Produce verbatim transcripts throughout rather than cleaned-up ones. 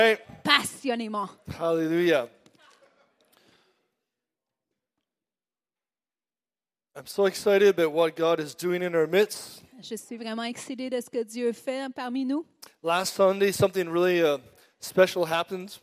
Right. passionnément. Hallelujah. I'm so excited about what God is doing in our midst. Je suis vraiment excitée de ce que Dieu fait parmi nous. Last Sunday, something really uh, special happened.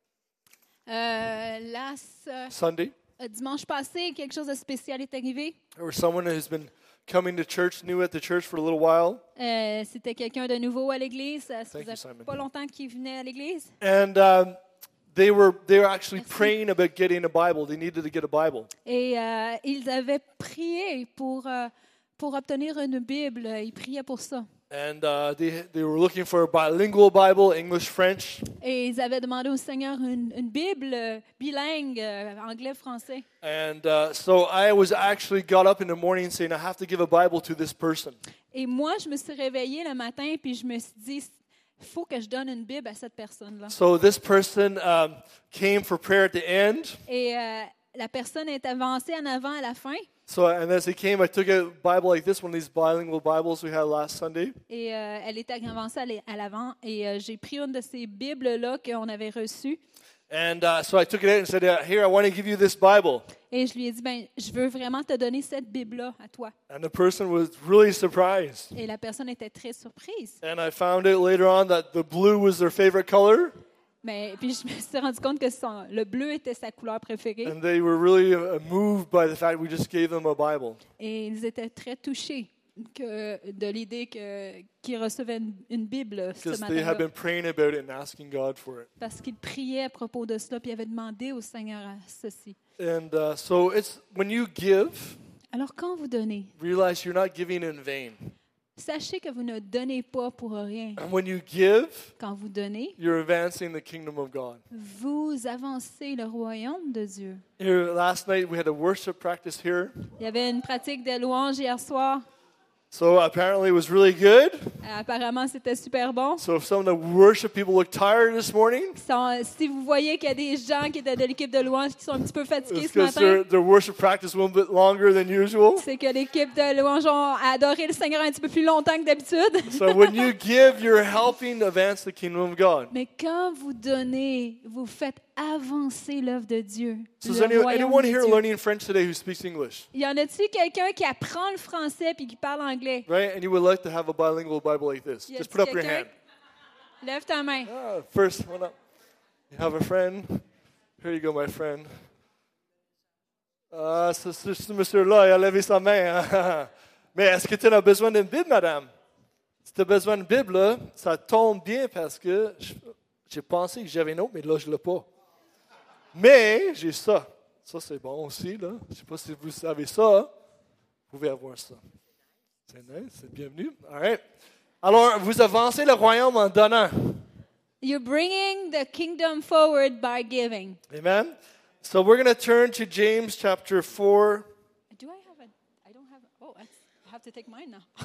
Euh, là, ce- Sunday, euh, dimanche passé, quelque chose de spécial est arrivé. there was someone who's been coming to church, new at the church for a little while, Euh, C'était quelqu'un de nouveau à l'église. Ça Thank you, faisait Simon. pas longtemps qu'il venait à l'église. and um, they were they were actually Merci. praying about getting a Bible. They needed to get a Bible, Et euh, ils avaient prié pour, euh, pour obtenir une Bible. Ils priaient pour ça. and uh, they they were looking for a bilingual Bible, English, French. Et ils avaient demandé au Seigneur une, une Bible euh, bilingue, euh, anglais-français. And uh, so I was actually got up in the morning saying, I have to give a Bible to this person. Et moi, je me suis réveillée le matin puis je me suis dit, il faut que je donne une Bible à cette personne-là. So this person um, came for prayer at the end. Et euh, la personne est avancée en avant à la fin. So and as he came, I took a Bible like this, one of these bilingual Bibles we had last Sunday. Et euh, elle était avancée à l'é- à l'avant. Et euh, j'ai pris une de ces Bibles-là qu'on avait reçues. And uh, so I took it out and said, uh, here, I want to give you this Bible. Et je lui ai dit, ben, je veux vraiment te donner cette Bible-là à toi. And the person was really surprised. Et la personne était très surprise. And I found out later on that the blue was their favorite color. Mais puis je me suis rendu compte que son- le bleu était sa couleur préférée. And they were really uh, moved by the fact we just gave them a Bible. Et ils étaient très touchés que, de l'idée que, qu'ils recevaient une, une Bible ce Because they had matin-là. been praying about it and asking God for it. Parce qu'ils priaient à propos de cela, puis ils avaient demandé au Seigneur à ceci. And uh, so it's when you give, Alors quand vous donnez, realize you're not giving in vain. sachez que vous ne donnez pas pour rien. And when you give, Quand vous donnez, you're advancing the kingdom of God. vous avancez le royaume de Dieu. Here, last night we had a worship practice here. Il y avait une pratique de louange hier soir. So apparently it was really good. Euh, Apparemment, c'était super bon. So if some of the worship people look tired this morning, Sont- si vous voyez qu'il y a des gens qui étaient de l'équipe de louange qui sont un petit peu fatigués it's ce because matin, their, their worship practice went a bit longer than usual. c'est que l'équipe de louange ont adoré le Seigneur un petit peu plus longtemps que d'habitude. So when you give, you're helping advance the kingdom of God. Mais quand vous donnez, vous faites avancer l'œuvre de Dieu. So is le any, royaume anyone de here Dieu. learning French today who speaks English? Y en a-t-il quelqu'un qui apprend le français puis qui parle anglais? Right? And you would like to have a bilingual Bible like this. Y Just a-t-il put up your quelqu'un? hand. Lève ta main. Ah, first one up. You have a friend? Here you go, my friend. Ah, ce, ce, ce monsieur-là, il a levé sa main. hein. Mais est-ce que tu as besoin d'une Bible, madame? Si tu as besoin d'une Bible, là, ça tombe bien parce que je- j'ai pensé que j'avais une autre, mais là, je ne l'ai pas. Mais j'ai ça. Ça, c'est bon aussi. Là. Je ne sais pas si vous savez ça. Vous pouvez avoir ça. C'est nice, c'est bienvenu. All right. Alors, vous avancez le royaume en donnant. You're bringing the kingdom forward by giving. Amen. So we're going to turn to James chapter four. Do I have a? I don't have. Oh, I have to take mine now.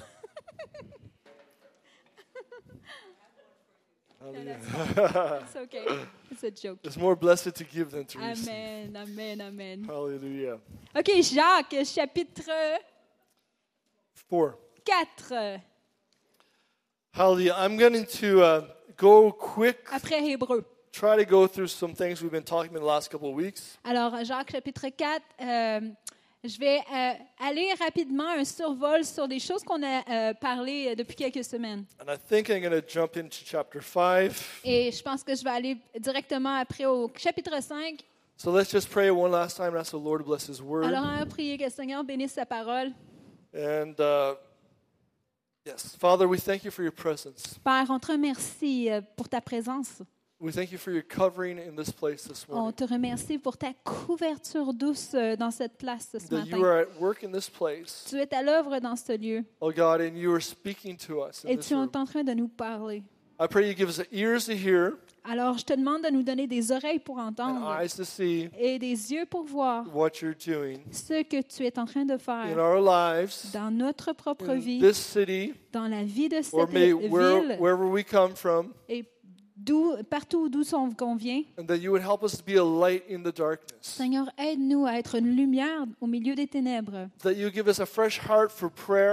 No, that's fine. It's okay. It's a joke. It's more blessed to give than to receive. Amen, amen, amen. Hallelujah. OK, Jacques, chapitre Four. quatre, Hallelujah. I'm going to uh, go quick, après Hébreu. try to go through some things we've been talking about the last couple of weeks. Alors, Jacques, chapitre quatre, euh, je vais euh, aller rapidement un survol sur des choses qu'on a euh, parlé depuis quelques semaines. And I think I'm going to jump into chapter five. Et je pense que je vais aller directement après au chapitre cinq. So let's just pray one last time and ask the Lord to bless His word. Alors, on va prier que le Seigneur bénisse sa parole. And uh, yes, Father, we thank you for your presence. Père, on te remercie euh, pour ta présence. We thank you for your covering in this place this On morning. te remercie pour ta couverture douce euh, dans cette place ce That you matin. are at work in this place, Tu es à l'œuvre dans ce lieu oh God, and you are speaking to us in et this tu es room. en train de nous parler. I pray you give us ears to hear Alors, je te demande de nous donner des oreilles pour and entendre eyes to see et des yeux pour voir what you're doing ce que tu es en train de in faire our lives, dans notre propre in vie, this city, dans la vie de or cette may where, ville wherever we come from, et d'où, partout d'où on qu'on vient. and that you would help us to be a light in the darkness. Seigneur, aide-nous à être une lumière au milieu des ténèbres. That you give us a fresh heart for prayer,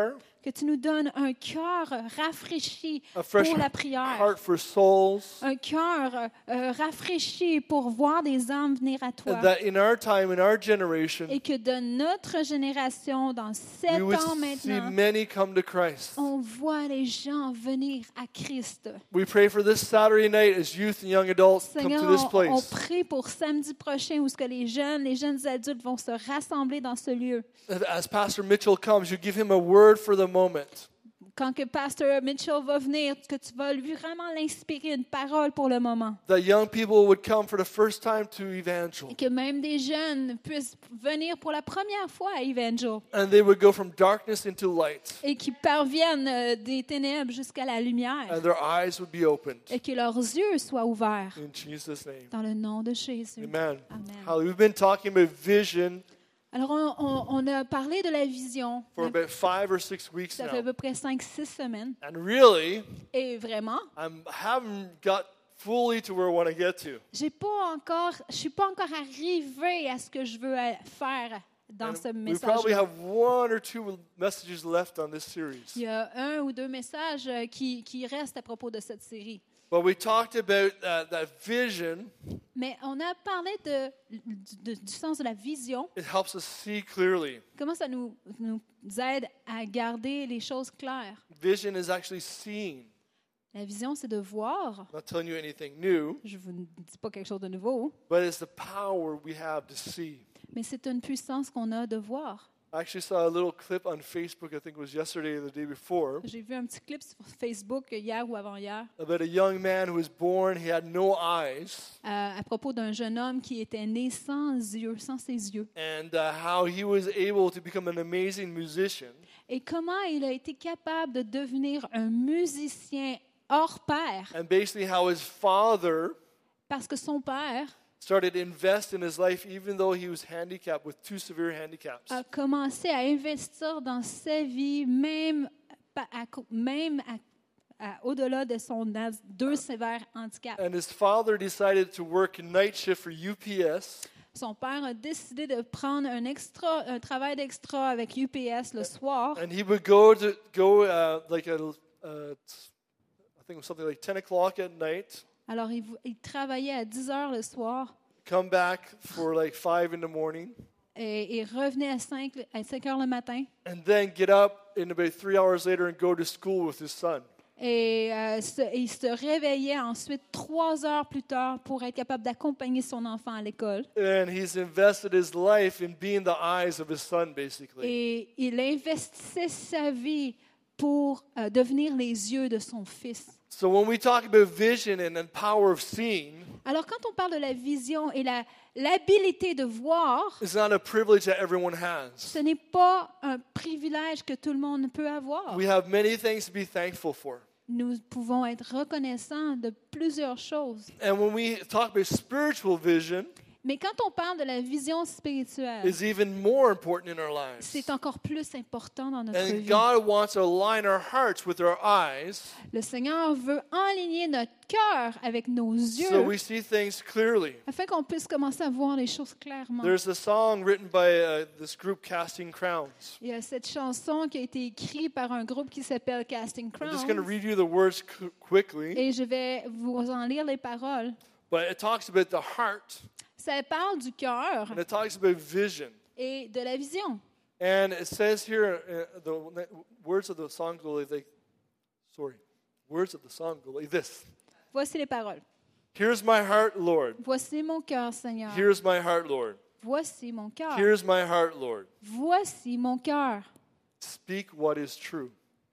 Que tu nous donnes un cœur rafraîchi a fresh pour la prière. heart for souls, Un cœur euh, rafraîchi pour voir des âmes venir à toi. and that in our time, in our generation, Et que de notre génération, dans we sept would ans see maintenant, many come to Christ. on voit les gens venir à Christ. We pray for this Saturday night as youth and young adults come Seigneur, to this on, on place. prie pour samedi prochain où ce que les jeunes, les jeunes adultes vont se rassembler dans ce lieu. As Pastor Mitchell comes, you give him a word for the moment. Quand que Pasteur Mitchell va venir, que tu vas lui vraiment l'inspirer une parole pour le moment. That young people would come for the first time to Evangel. Et que même des jeunes puissent venir pour la première fois à Evangel. And they would go from darkness into light. Et qui parviennent euh, des ténèbres jusqu'à la lumière. And their eyes would be opened. Et que leurs yeux soient ouverts. In Jesus' name. Dans le nom de Jésus. Amen. Amen. Hallelujah. We've been talking about vision Alors, on, on, on a parlé de la vision. for about five or six weeks Ça fait à now. peu près cinq six semaines. And really, Et vraiment, I haven't got fully to where I want to get to. j'ai pas encore, je suis pas encore arrivée à ce que je veux euh, faire dans And ce we probably message. have one or two messages left on this series. Il y a un ou deux messages euh, qui, qui restent à propos de cette série. But we talked about uh, that vision. Mais on a parlé de, de- du sens de la vision. It helps us see clearly. Comment ça nous, nous aide à garder les choses claires. Vision is actually seeing. La vision, c'est de voir. I'm not telling you anything new, Je vous dis pas quelque chose de nouveau, but it's the power we have to see. mais c'est une puissance qu'on a de voir. I actually saw a little clip on Facebook, I think it was yesterday or the day before, J'ai vu un petit clip sur Facebook hier ou avant-hier about a young man who was born, he had no eyes, euh, à propos d'un jeune homme qui était né sans yeux, sans ses yeux. and uh, how he was able to become an amazing musician. Et comment il a été capable de devenir un musicien hors pair, And basically how his father parce que son père started to invest in his life even though he was handicapped with two severe handicaps. a commencé à investir dans sa vie, même, pa- à co- même à- à- au-delà de son as- deux sévères handicaps. And his father decided to work a night shift for U P S. Son père a décidé de prendre un, extra, un travail d'extra avec U P S le soir. And he would go to go uh, like a, uh, I think it was something like ten o'clock at night, Alors, il, vou- il travaillait à dix heures le soir come back for like five in the morning, et, et revenait à cinq, à cinq heures le matin. and then get up in about three hours later and go to school with his son. Et euh, se- il se réveillait ensuite trois heures plus tard pour être capable d'accompagner son enfant à l'école. And he's invested his life in being the eyes of his son, basically. Et il investissait sa vie pour euh, devenir les yeux de son fils. So when we talk about vision and the power of seeing, Alors, quand on parle de la vision et la, l'habilité de voir, it's not a privilege that everyone has. ce n'est pas un privilège que tout le monde peut avoir. We have many things to be thankful for. Nous pouvons être reconnaissants de plusieurs choses. And when we talk about spiritual vision, Mais quand on parle de la vision spirituelle, is even more important in our lives. c'est encore plus important dans notre And vie. God wants to align our hearts with our eyes Le Seigneur veut enligner notre cœur avec nos yeux so we see things clearly. afin qu'on puisse commencer à voir les choses clairement. There's a song written by uh, this group, Casting Crowns. Il y a cette chanson qui a été écrite par un groupe qui s'appelle Casting I'm just going to Crowns. read you the words qu- quickly, Et je vais vous en lire les paroles. but it talks about the heart Ça parle du cœur and it talks about vision. et de la vision. And it says here, uh, the words of the song go like, like, sorry, words of the song go like this. Voici les paroles. Here's my heart, Lord. Voici mon cœur, Seigneur. Here's my heart, Lord. Voici mon cœur. Here's my heart, Lord. Voici mon cœur. Speak what is true.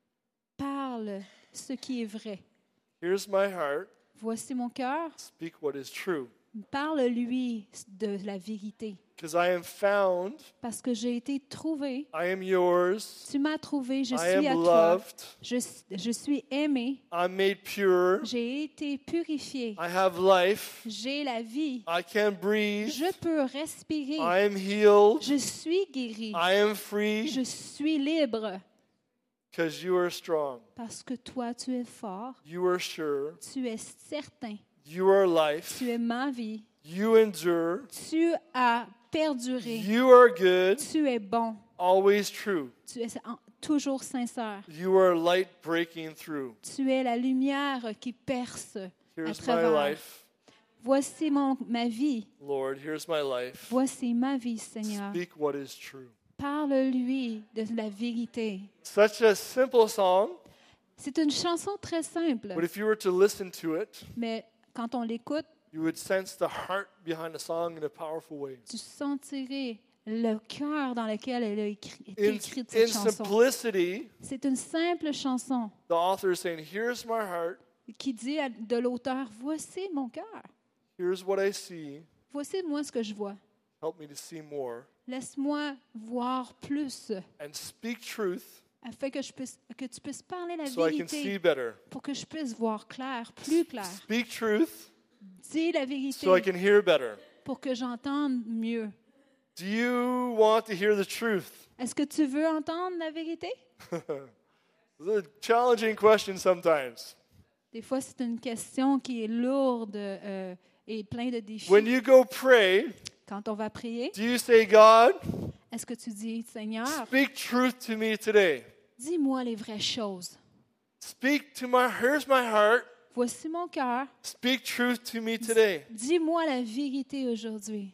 Parle ce qui est vrai. Here's my heart. Voici mon cœur. Speak what is true. Parle-lui de la vérité. Because I am found, Parce que j'ai été trouvé. I am yours, Tu m'as trouvé. Je I suis à am toi. loved, Je, je suis aimé. I'm made pure, J'ai été purifié. I have life, J'ai la vie. I can breathe, Je peux respirer. I am healed, Je suis guéri. I am free, Je suis libre. because you are strong, Parce que toi, tu es fort. you are sure, Tu es certain. you are life, Tu es ma vie. you endure, Tu as perduré. you are good, Tu es bon. always true. Tu es en- toujours sincère. You are light breaking through. Tu es la lumière qui perce à Here's my travers. life, Voici mon, ma vie. Lord. Here's my life. Voici ma vie, Seigneur. Speak what is true. Parle-lui de la vérité. Such a simple song, C'est une chanson très simple, but if you were to listen to it, mais quand on l'écoute, you would sense the heart behind the song in a powerful way. tu sentirais le cœur dans lequel elle a écrit, été In, écrite in cette chanson. simplicity, C'est une simple chanson the author is saying, here's my heart, qui dit à- de l'auteur, voici mon cœur, here's what I see, voici moi ce que je vois. help me to see more, Laisse-moi voir plus, and speak truth afin que, je puisse, que tu puisses parler la so I can see vérité, better. pour que je puisse voir clair, plus clair. Speak truth Dis la vérité, so I can hear better. pour que j'entende mieux. Do you want to hear the truth? Est-ce que tu veux entendre la vérité? It's a challenging question sometimes. Des fois, c'est une question qui est lourde euh, et pleine de défis. When you go pray, Quand on va prier, do you say, God, est-ce que tu dis, Seigneur, speak truth to me today? dis-moi les vraies choses. Speak to my, here's my heart. Voici mon cœur. Speak truth to me today. Dis-moi la vérité aujourd'hui.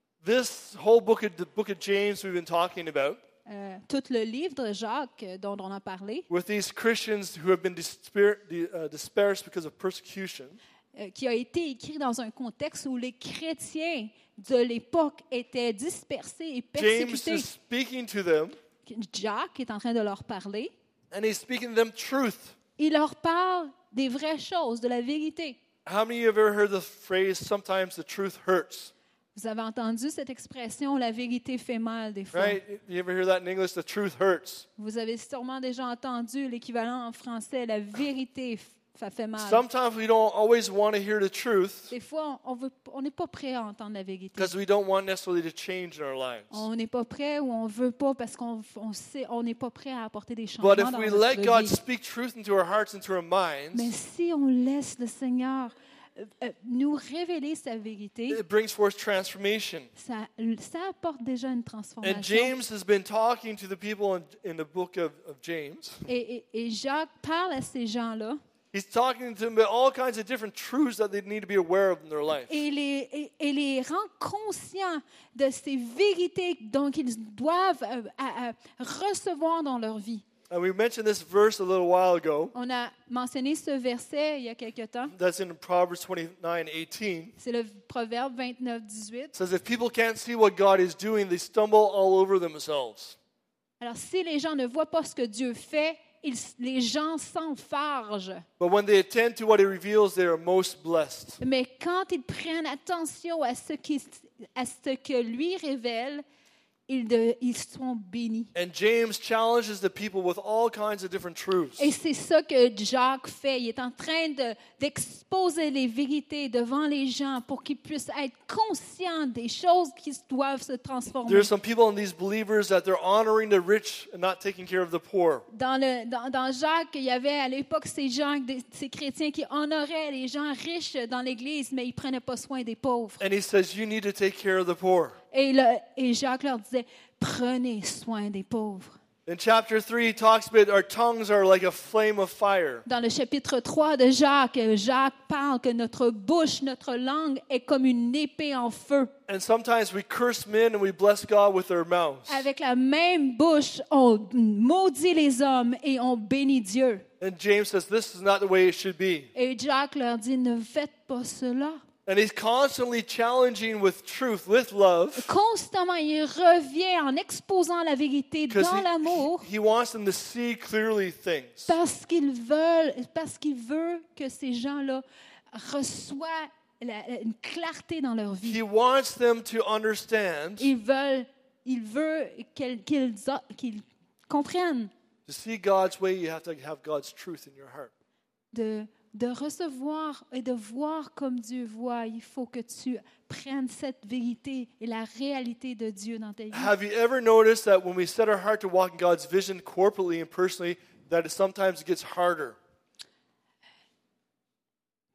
This whole book of the book of James we've been talking about, Euh, tout le livre de Jacques euh, dont on a parlé, with these Christians who have been despair, uh, dispersed because of persecution, euh, qui a été écrit dans un contexte où les chrétiens de l'époque étaient dispersés et James persécutés. is speaking to them, Jacques est en train de leur parler. and he's speaking to them truth. Il leur parle des vraies choses, de la vérité. How many of you have ever heard the phrase, sometimes the truth hurts? Vous avez entendu cette expression, la vérité fait mal des fois. Right? You ever hear that in English? The truth hurts. Vous avez sûrement déjà entendu l'équivalent en français, la vérité f- ça fait mal. Sometimes we don't always want to hear the truth Des fois, on veut, on n'est pas prêt à entendre la vérité. because we don't want necessarily to change in our lives. On n'est pas prêt ou on veut pas parce qu'on on sait, on n'est pas prêt à apporter des But changements if dans we notre let God vie. speak truth into our hearts, into our Mais minds, si on laisse le Seigneur euh, euh, nous révéler sa vérité, it brings forth transformation. ça, ça apporte déjà une And transformation. James has been talking to the people in, in the book of, of James. Et, et- et Jacques parle à ces gens-là He's talking to them about all kinds of different truths that they need to be aware of in their life. et les, et, et les rend conscients de ces vérités dont ils doivent euh, à- à recevoir dans leur vie. And we mentioned this verse a little while ago. On a mentionné ce verset il y a quelque temps. That's in Proverbs twenty-nine eighteen. C'est le Proverbe vingt-neuf dix-huit. It says, if people can't see what God is doing, they stumble all over themselves. Alors, si les gens ne voient pas ce que Dieu fait, ils- les gens s'enfargent. But when they attend to what he reveals, they are most blessed. Mais quand ils prennent attention à ce, qui, à ce que lui révèle, ils, de- ils sont bénis. And James challenges the people with all kinds of different truths. Et c'est ça que Jacques fait. Il est en train de- d'exposer les vérités devant les gens pour qu'ils puissent être conscients des choses qui doivent se transformer. There's some people in these believers that they're honoring the rich and not taking care of the poor. Dans, le, dans, dans Jacques, il y avait à l'époque ces gens, des- ces chrétiens qui honoraient les gens riches dans l'Église, mais ils ne prenaient pas soin des pauvres. And he says, you need to take care of the poor. Et, le- et Jacques leur disait, prenez soin des pauvres. In chapter three, he talks about our tongues are like a flame of fire. Dans le chapitre trois de Jacques, Jacques parle que notre bouche, notre langue est comme une épée en feu. And sometimes we curse men and we bless God with our mouths. Avec la même bouche, on maudit les hommes et on bénit Dieu. And James says this is not the way it should be. Et Jacques leur dit, ne faites pas cela. And he's constantly challenging with truth, with love, Constamment, il revient en exposant la vérité because dans l'amour he, he wants them to see clearly things. parce qu'il veut, parce qu'il veut que ces gens-là reçoivent la- la- une clarté dans leur vie. He wants them to understand, Ils veulent, il veut qu'ils, qu'ils a- qu'ils comprennent to see God's way, you have to have God's truth in your heart. de, de recevoir et de voir comme Dieu voit. Il faut que tu prennes cette vérité et la réalité de Dieu dans ta vie. Have you ever noticed that when we set our heart to walk in God's vision corporately and personally, that it sometimes gets harder?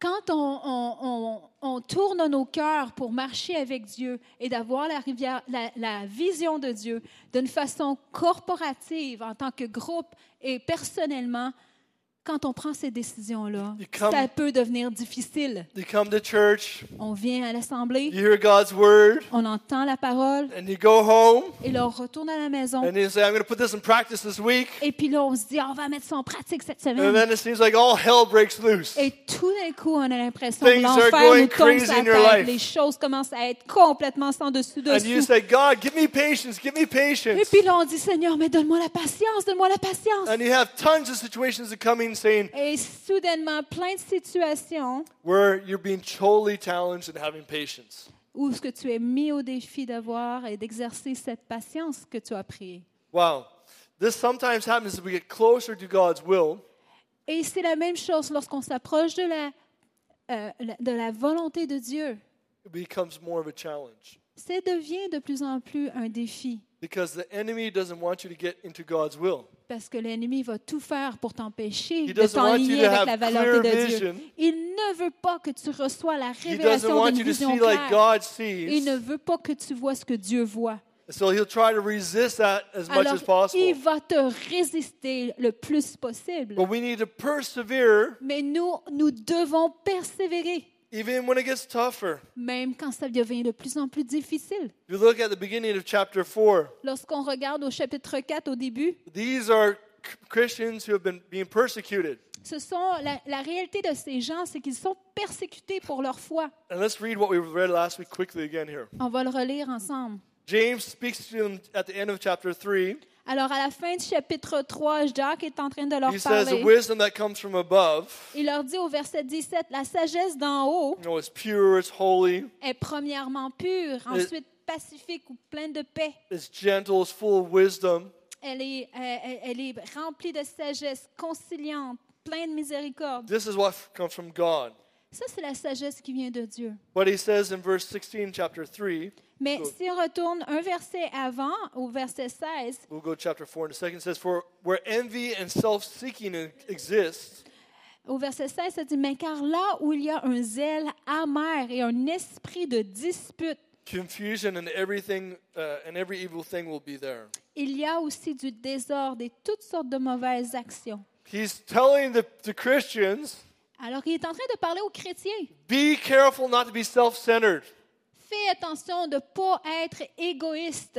Quand on, on, on, on tourne nos cœurs pour marcher avec Dieu et d'avoir la, rivière, la, la vision de Dieu d'une façon corporative, en tant que groupe et personnellement, quand on prend ces décisions-là, come, ça peut devenir difficile. You come to church, On vient à l'assemblée, you hear God's word, on entend la parole, and you go home, et là, on retourne à la maison. and you say, I'm going to put this in practice this week. Et puis là, on se dit, on va mettre ça en pratique cette And semaine. then it seems like all hell breaks loose. Et tout d'un coup, on a l'impression que Things are l'enfer going nous tombe crazy sur la in your tête. life. Les choses commencent à être complètement sans dessus And you dessous. say, God, give me patience, give me Et patience. puis là, on dit, Seigneur, mais donne-moi la patience, donne-moi la patience. And you have tons of situations that come in saying, Et soudainement, plein de situations where you're being totally challenged in having patience. où ce que tu es mis au défi d'avoir et d'exercer cette patience que tu as priée. Wow. This sometimes happens as we get closer to God's will. Et c'est la même chose lorsqu'on s'approche de la, euh, la- de la volonté de Dieu. It becomes more of a challenge. Ça devient de plus en plus un défi Because the enemy doesn't want you to get into God's will. parce que l'ennemi va tout faire pour t'empêcher He de doesn't want you t'enligner to avec have la clear volonté de vision. Dieu. Il ne veut pas que tu reçois la He doesn't révélation want d'une you to vision see like claire. God Il ne sees. veut pas que tu vois ce que Dieu voit. So he'll try to resist that as much Alors, as possible. il va te résister le plus possible. But we need to persevere Mais nous, nous devons persévérer, even when it gets tougher. même quand ça devient de plus en plus difficile. If you look at the beginning of chapter four, Lorsqu'on regarde au chapitre quatre au début, these are Christians who have been being persecuted. ce sont la, la réalité de ces gens, c'est qu'ils sont persécutés pour leur foi. And let's read what we read last week quickly again here. On va le relire ensemble. James speaks to them at the end of chapter three. Alors, à la fin du chapitre trois, Jacques est en train de leur He says the parler. wisdom that comes from above, Il leur dit au verset dix-sept, la sagesse d'en haut you know, is pure, it's holy, est premièrement pure, ensuite pacifique ou pleine de paix. it's gentle, it's full of wisdom. Elle est, elle, elle est remplie de sagesse, conciliante, pleine de miséricorde. This is what comes from God. Ça, c'est la sagesse qui vient de Dieu. What he says in verse sixteen, chapter three, Mais Go. si on retourne un verset avant, au verset seize, we'll go to chapter four in a second, it says, For where envy and self-seeking exists, au verset seize, ça dit, mais car là où il y a un zèle amer et un esprit de dispute, confusion and everything uh, and every evil thing will be there. il y a aussi du désordre et toutes sortes de mauvaises actions. He's telling the, the Christians, Alors, il est en train de parler aux chrétiens. be careful not to be self-centered. Fais attention de ne pas être égoïste.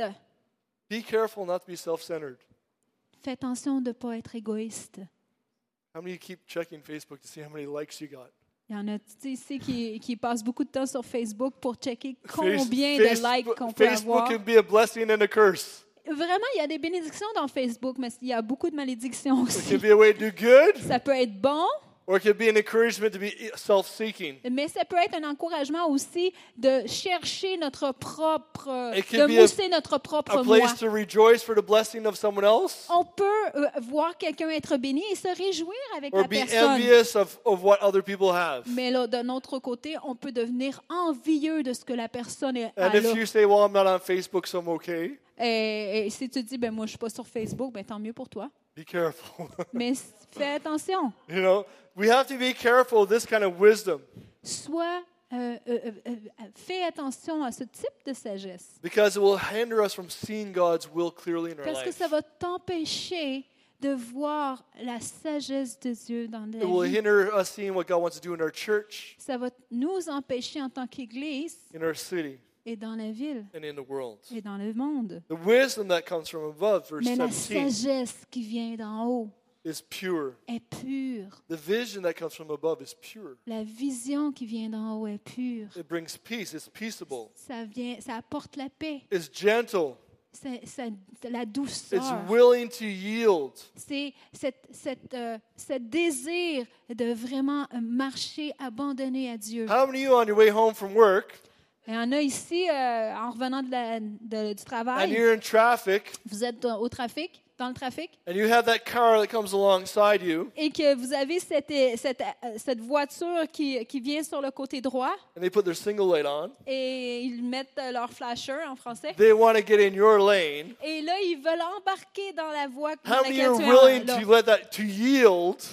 Be careful not to be self-centered. Fais attention de ne pas être égoïste. How many of you keep checking Facebook to see how many likes you got? Il y en a tu sais, ici qui, qui passent beaucoup de temps sur Facebook pour checker Face- combien de Facebook- likes qu'on peut avoir. Facebook can be a blessing and a curse. Vraiment, il y a des bénédictions dans Facebook, mais il y a beaucoup de malédictions It aussi. can be a way to do good, Ça peut être bon, or it can be an encouragement to be self-seeking. mais ça peut être un encouragement aussi de chercher notre propre, It can de be a- mousser notre propre A moi. place to rejoice for the blessing of someone else, On peut euh, voir quelqu'un être béni et se réjouir avec or la be personne. envious of, of what other people have. Mais là, d'un autre côté, on peut devenir envieux de ce que la personne est- a And if là. you say, well, I'm not on Facebook, so I'm okay, Et, et si tu dis, ben moi, je suis pas sur Facebook, ben tant mieux pour toi. be careful. Mais s- fais attention. You know, we have to be careful of this kind of wisdom, Sois, euh, euh, euh, euh, fais attention à ce type de sagesse. because it will hinder us from seeing God's will clearly in our Parce que life. ça va t'empêcher de voir la sagesse de Dieu dans It la will vie. hinder us seeing what God wants to do in our church, Ça va nous empêcher en tant qu'Église in our city, et dans la ville and in the world. et dans le monde. The wisdom that comes from above, verse Mais la seventeen, sagesse qui vient d'en haut is pure. est pure. The vision that comes from above is pure. La vision qui vient d'en haut est pure. It brings peace. It's peaceable. Ça vient, ça apporte la paix, It's gentle. c'est, c'est- c'est la It's douceur. willing to yield. C'est cette, cette, euh, ce désir de vraiment euh, marcher abandonné à Dieu. How many of you on your way home from work Il y en a ici, euh, en revenant de la- de- du and travail, you're in traffic vous êtes au trafic, dans le trafic, and you have that car that comes alongside you et que vous avez cette, cette, euh, cette voiture qui, qui vient sur le côté droit, and they put their single light on? et ils mettent euh, leur flasher en français, They want to get in your lane. et là, ils veulent embarquer dans la voie dans How many laquelle are tu es willing en- là. to let that, to yield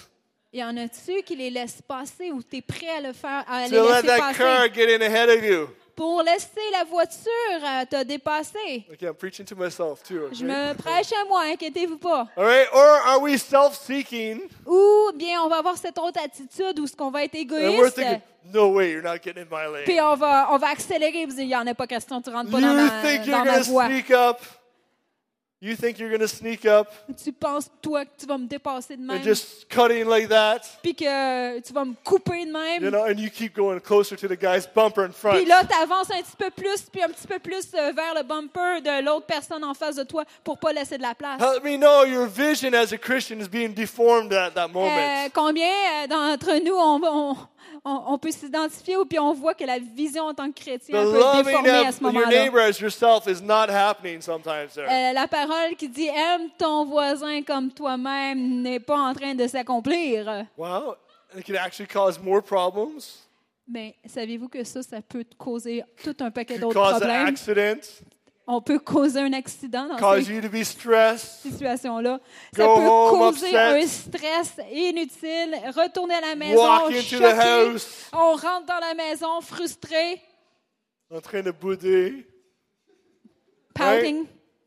y en a-tu qui les laissent passer ou tu es prêt à le faire, à les To let laisser that passer car get in ahead of you. pour laisser la voiture euh, te dépasser? Okay, I'm preaching to myself too. Je Okay? me prêche à moi, inquiétez-vous pas. All right, or are we self-seeking Ou bien on va avoir cette autre attitude où ce qu'on va être and we're égoïste, thinking, no way, you're not getting in my lane. puis on va, on va accélérer et vous dire, il n'y en a pas question, tu rentres pas dans You ma, think you're dans ma going to voie. sneak up? You think you're going to sneak up Tu penses, toi, que tu vas me dépasser de and même, just cutting like that? puis que tu vas me couper de même. You know, and you keep going closer to the guy's bumper in front. Puis là, tu avances un petit peu plus, puis un petit peu plus euh, vers le bumper de l'autre personne en face de toi pour pas laisser de la place. Help me know your vision as a Christian is being deformed at that Euh, moment. combien euh, d'entre nous, on, on, on, on peut s'identifier ou puis on voit que la vision en tant que chrétien The peut être loving déformée à of ce your moment-là. neighbor as yourself is not happening sometimes there. Euh, la parole qui dit « aime ton voisin comme toi-même » n'est pas en train de s'accomplir. Wow, it can actually cause more problems, Mais savez-vous que ça, ça peut causer tout un paquet d'autres cause an problèmes? accident, On peut causer un accident dans cause ces you to be stressed. situation-là. Ça Go peut home causer upset. un stress inutile, retourner à la maison, Walk into the choqué. house. On rentre dans la maison frustré, En train de bouder. pouting.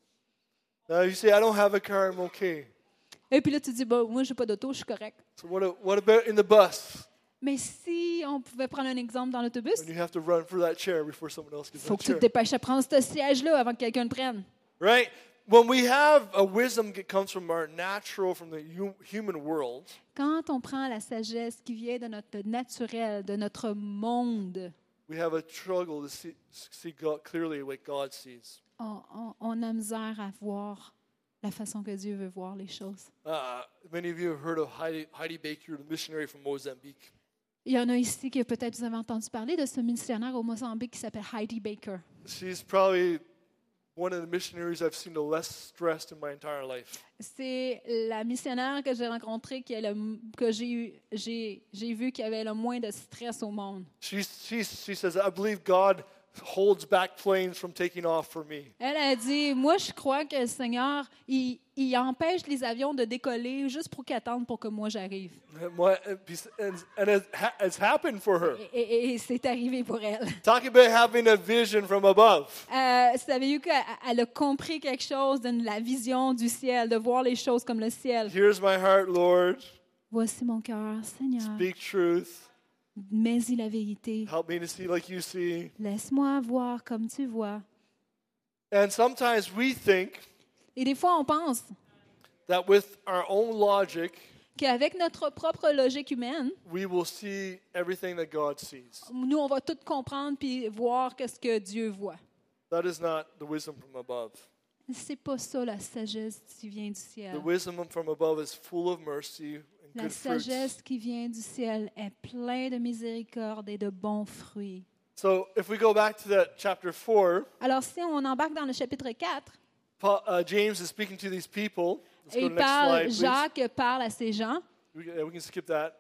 Now you say, I don't have a car, I'm okay. Et puis là, tu dis, bah, moi, je n'ai pas d'auto, je suis correct. So what, what about in the bus? Mais si on pouvait prendre un exemple dans l'autobus, When you have to run for that chair before someone else il gets faut that que tu te chair. dépêches à prendre ce siège-là avant que quelqu'un le prenne. Right? When we have a wisdom that comes from our natural, from the hu- human world, Quand on prend la sagesse qui vient de notre naturel, de notre monde, we have a struggle to see, see God clearly what God sees. on, on- on a misère à voir la façon que Dieu veut voir les choses. Uh, many of you have heard of Heidi, Heidi Baker, the missionary from Mozambique. Il y en a ici que peut-être vous avez entendu parler de ce missionnaire au Mozambique qui s'appelle Heidi Baker. She's probably one of the missionaries I've seen the less stressed in my entire life. C'est la missionnaire que j'ai rencontrée qui est le, que j'ai eu, j'ai, j'ai vu qui avait le moins de stress au monde. She, she, she says, I believe God holds back planes from taking off for me. Elle a dit, moi je crois que le Seigneur, il, il empêche les avions de décoller juste pour qu'ils attendent pour que moi j'arrive. And, what, and, and it, ha- it's happened for her. Et, et- et c'est arrivé pour elle. Talking about having a vision from above. Euh, savez-vous qu'elle a compris quelque chose de la vision du ciel, de voir les choses comme le ciel. Here's my heart, Lord. Voici mon cœur, Seigneur, Speak truth. mets-y la vérité. Help me to see like you see. Laisse-moi voir comme tu vois. And sometimes we think Et des fois, on pense that with our own logic, qu'avec notre propre logique humaine, we will see everything that God sees. nous, on va tout comprendre puis voir qu'est-ce que Dieu voit. That is not the wisdom from above. C'est pas ça la sagesse qui vient du ciel. The wisdom from above is full of mercy and La good fruits. sagesse qui vient du ciel est pleine de miséricorde et de bons fruits. So if we go back to that chapter four, Alors, si on embarque dans le chapitre quatre, Paul, uh, James is speaking to these people. Let's et go il to the next parle, slide, please. Jacques parle à ces gens. We, uh, we can skip that.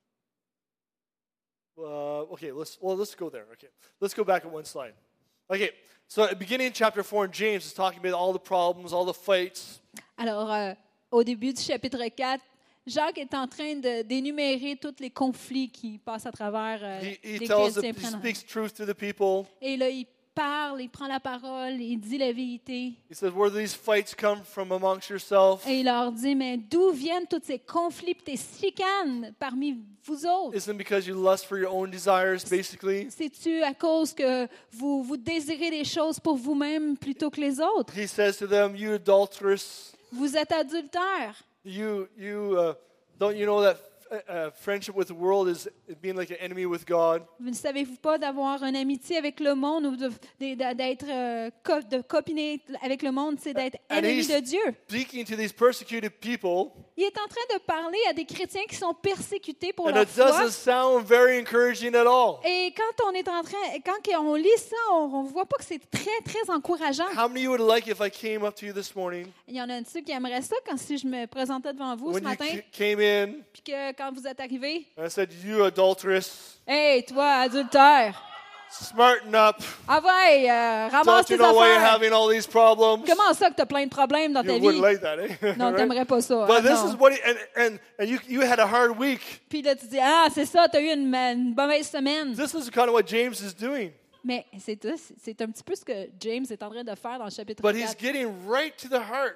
Uh, okay, let's well let's go there. Okay, let's go back at one slide. Okay, so at the beginning of chapter four, James is talking about all the problems, all the fights. Alors, euh, au début du chapitre quatre, Jacques est en train de- d'énumérer tous les conflits qui passent à travers euh, He, he les tells, the, chrétiens. he prennent- speaks truth to the people. Et là, il parle, il prend la parole, il dit la vérité. He says, "Where do these fights come from amongst yourself? Et il leur dit, mais d'où viennent tous ces conflits et ces chicanes parmi vous autres? Isn't it because you lust for your own desires, basically?" C'est-tu à cause que vous, vous désirez des choses pour vous-même plutôt que les autres? He says to them, "You adulterous, Vous êtes adultères. you you uh, don't you know that uh, friendship with the world is being like an enemy with God?" Vous ne savez-vous pas d'avoir une amitié avec le monde ou de- de- d'être euh, co- de copiner avec le monde, c'est d'être And ennemi he's de Dieu. speaking to these persecuted people, Il est en train de parler à des chrétiens qui sont persécutés pour and leur it foi. doesn't sound very encouraging at all. Et quand on est en train, quand on lit ça, on ne voit pas que c'est très, très encourageant. How many of you would like if I came up to you this morning Il y en a ceux qui aimeraient ça quand si je me présentais devant vous ce when you matin, c- came in puis que quand vous êtes arrivés, and I said, "You adulterous, hey, toi, adultère, Smarten up. Ah ouais, euh, ramasse Don't tes you know why you're affaires. having all these problems? Comment ça que tu as plein de problèmes dans ta You wouldn't vie? like that, eh? Non, Right? t'aimerais pas ça. But Ah, this non. is what, he, and, and, and you, you had a hard week. Puis là, tu dis, ah, c'est ça, tu as eu une, une mauvaise semaine. This is kind of what James is doing. Mais c'est, c'est un petit peu ce que James est en train de faire dans le chapitre But he's quatre. getting right to the heart.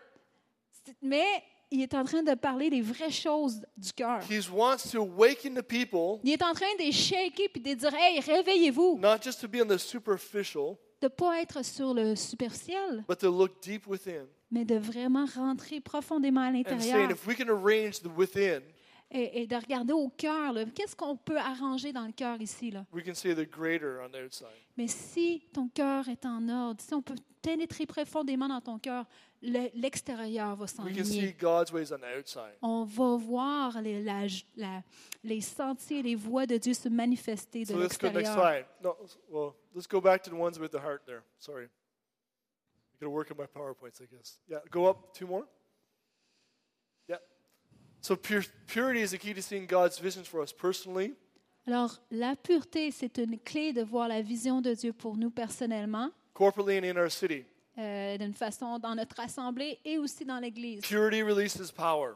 Mais il est en train de parler des vraies choses du cœur. He wants to awaken the people, Il est en train de les shaker puis de dire, hey, réveillez-vous. not just to be on the superficial, De ne pas être sur le superficiel, but to look deep within. mais de vraiment rentrer profondément à And saying, l'intérieur if we can arrange the within, et, et de regarder au cœur. là. Qu'est-ce qu'on peut arranger dans le cœur ici? Là? we can see the greater on the outside. Mais si ton cœur est en ordre, si on peut pénétrer profondément dans ton cœur, le- l'extérieur va We can see s'enligner. God's ways on the outside. On va voir les, la- la- les sentiers, les voies de Dieu se manifester de So let's go next l'extérieur. slide. No, well, let's go back to the ones with the heart there. Sorry. I got to work on my PowerPoints, I guess. Yeah, go up two more. Yeah. So pure, purity is the key to seeing God's visions for us personally, Alors, la pureté, c'est une clé de voir la vision de Dieu pour nous personnellement, corporately, and in our city. euh, d'une façon dans notre assemblée et aussi dans l'Église. Purity releases power.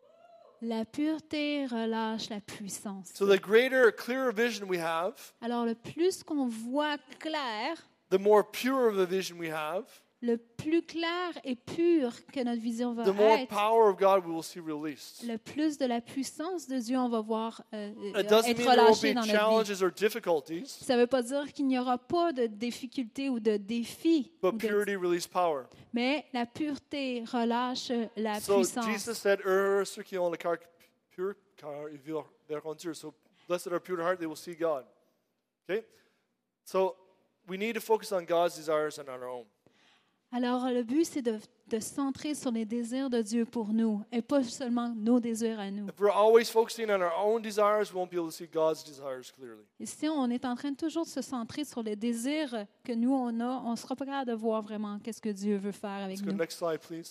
La pureté relâche la puissance. So the greater, clearer vision we have, Alors, le plus qu'on voit clair, the more pure of a vision we have, le plus clair et pur que notre vision va the more être, power of God we will see released. le plus de la puissance de Dieu on va voir euh, It doesn't être mean there won't relâché be dans notre vie. challenges or difficulties, Ça ne veut pas dire qu'il n'y aura pas de difficultés ou de défis, ou but de- purity releases power. mais la pureté relâche la So puissance. Jesus said, "Ur, ceux qui ont le cœur pur, car ils verront Dieu." So blessed are pure heart, they will see God. Okay? So we need to focus on God's desires and on our own. Alors, le but, c'est de, de centrer sur les désirs de Dieu pour nous et pas seulement nos désirs à nous. If we're always focusing on our own desires, we won't be able to see God's desires clearly. Et si on est en train de toujours de se centrer sur les désirs que nous, on a, on ne sera pas capable de voir vraiment qu'est-ce que Dieu veut faire avec Let's go nous. next slide, please.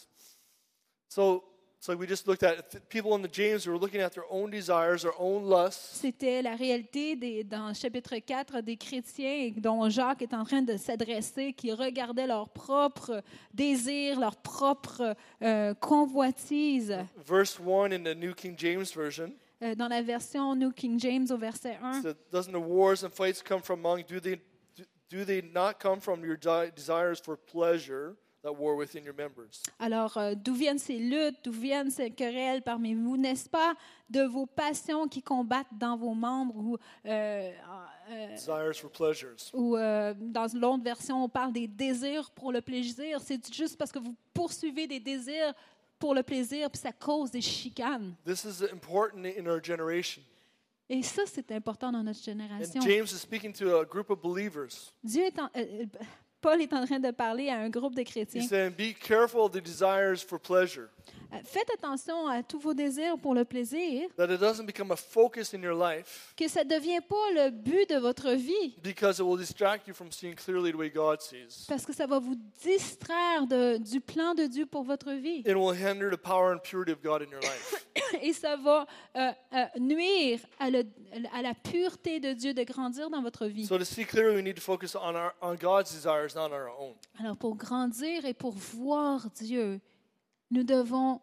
So, so we just looked at th- people in the James who were looking at their own desires, their own lusts, C'était la réalité des, dans le chapitre quatre des chrétiens dont Jacques est en train de s'adresser, qui regardaient leurs propres désirs, leurs propres euh, convoitises. verse one in the New King James Version. Euh, dans la version New King James au verset un, So doesn't the wars and fights come from among? Do they do, do they not come from your di- desires for pleasure that war within your members? alors euh, d'où viennent ces luttes, d'où viennent ces querelles parmi vous, n'est-ce pas, de vos passions qui combattent dans vos membres ou, euh, euh, Desires for pleasures. ou euh, dans l'autre version, on parle des désirs pour le plaisir. C'est juste parce que vous poursuivez des désirs pour le plaisir, puis ça cause des chicanes. This is important in our generation. Et ça, c'est important dans notre And génération. James is speaking to a group of believers. Dieu est en- euh, euh, Paul est en train de parler à un groupe de chrétiens. He's saying, be careful of the desires for pleasure, Euh, Faites attention à tous vos désirs pour le plaisir, that it doesn't become a focus in your life, que ça ne devient pas le but de votre vie, because it will distract you from seeing clearly the way God sees. parce que ça va vous distraire de- du plan de Dieu pour votre vie. It will hinder the power and purity of God in your life. Et ça va euh, euh, nuire à, le- à la pureté de Dieu de grandir dans votre vie. So to see clearly, we need to focus on our on God's desires, not on our own. Alors pour grandir et pour voir Dieu, nous devons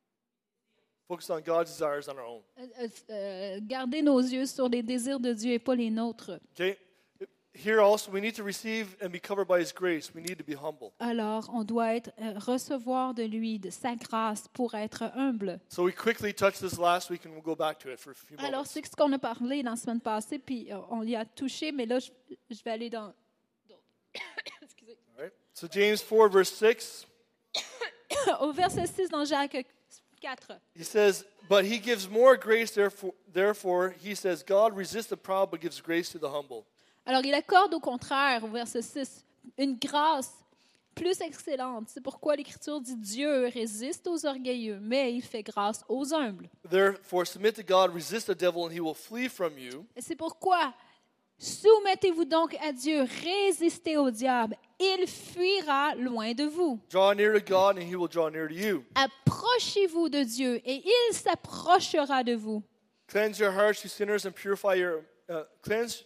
Focus on God's desires, not our own. euh, euh, euh, garder nos yeux sur les désirs de Dieu et pas les nôtres. Okay? Here also, we need to receive and be covered by His grace. We need to be humble. Alors, on doit être, euh, recevoir de lui, de sa grâce, pour être humble. So we quickly touched this last week, and we'll go back to it for a few Alors, moments. c'est ce qu'on a parlé la semaine passée, puis euh, on y a touché, mais là, je, je vais aller dans... Excusez. All right? So James four, verse six, Au verset six dans Jacques quatre. he says, "But He gives more grace. Therefore, therefore, He says, God resists the proud, but gives grace to the humble." Alors, il accorde au contraire, au verset six, une grâce plus excellente. C'est pourquoi l'Écriture dit Dieu résiste aux orgueilleux, mais il fait grâce aux humbles. Therefore, submit to God, resist the devil, and he will flee from you. Et c'est pourquoi soumettez-vous donc à Dieu, résistez au diable, il fuira loin de vous. Draw near to God, and He will draw near to you. Approchez-vous de Dieu et il s'approchera de vous. Cleanse your hearts, you sinners, and purify your uh, cleanse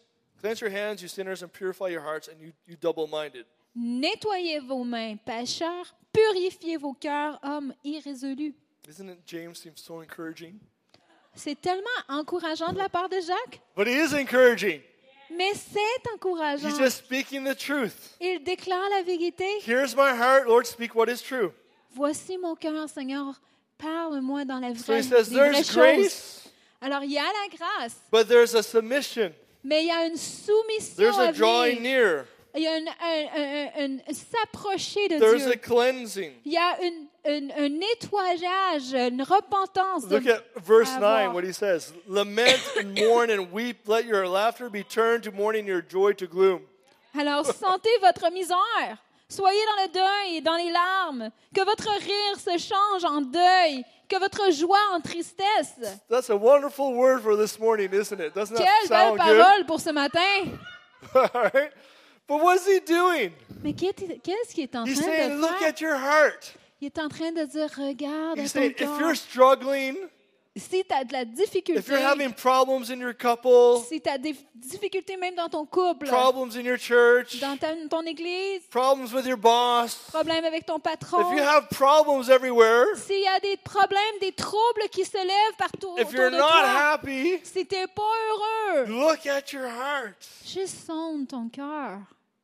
Cleanse your hands, you sinners, and purify your hearts, and you, you double-minded. Nettoyez vos mains, pécheurs, purifiez vos cœurs, hommes irrésolus. Isn't it James seems so encouraging? C'est tellement encourageant de la part de Jacques, But he is encouraging. mais c'est encourageant. He's just speaking the truth. Il déclare la vérité. Here's my heart, Lord, speak what is true. Voici mon cœur, Seigneur, parle-moi dans la So vraie, he says des vraies there's choses. grace, Alors, il y a la grâce, but there's a submission. mais il y a une soumission There's à a drawing venir. near. Il y a une, un, un, un, un s'approcher de There's a Dieu. cleansing. Il y a une, une, un nettoyage, une repentance. de- Look at verse à nine, avoir. what he says. Lament and mourn and weep. Let your laughter be turned to mourning, your joy to gloom. Alors, sentez votre misère. Soyez dans le deuil et dans les larmes. Que votre rire se change en deuil. Que votre joie en tristesse. That's a wonderful word for this morning, isn't it? Doesn't that Quelle belle sound good? parole pour ce matin. All right. But what's he doing? Mais qu'est- qu'est-ce qu'il est en He's train saying, de look faire? at your heart. Il est en train de dire, regarde à He's ton saying, if cœur. you're struggling, Si tu as de la if difficulté, you're having problems in your couple, si tu as des difficultés même dans ton couple, problems in your church, dans ta- ton église, problems with your boss, problème avec ton if patron, you have problems everywhere, s'il y a des problèmes, des troubles qui se lèvent partout if autour you're de not toi, happy, si tu n'es pas heureux, look at your heart. juste sonde ton cœur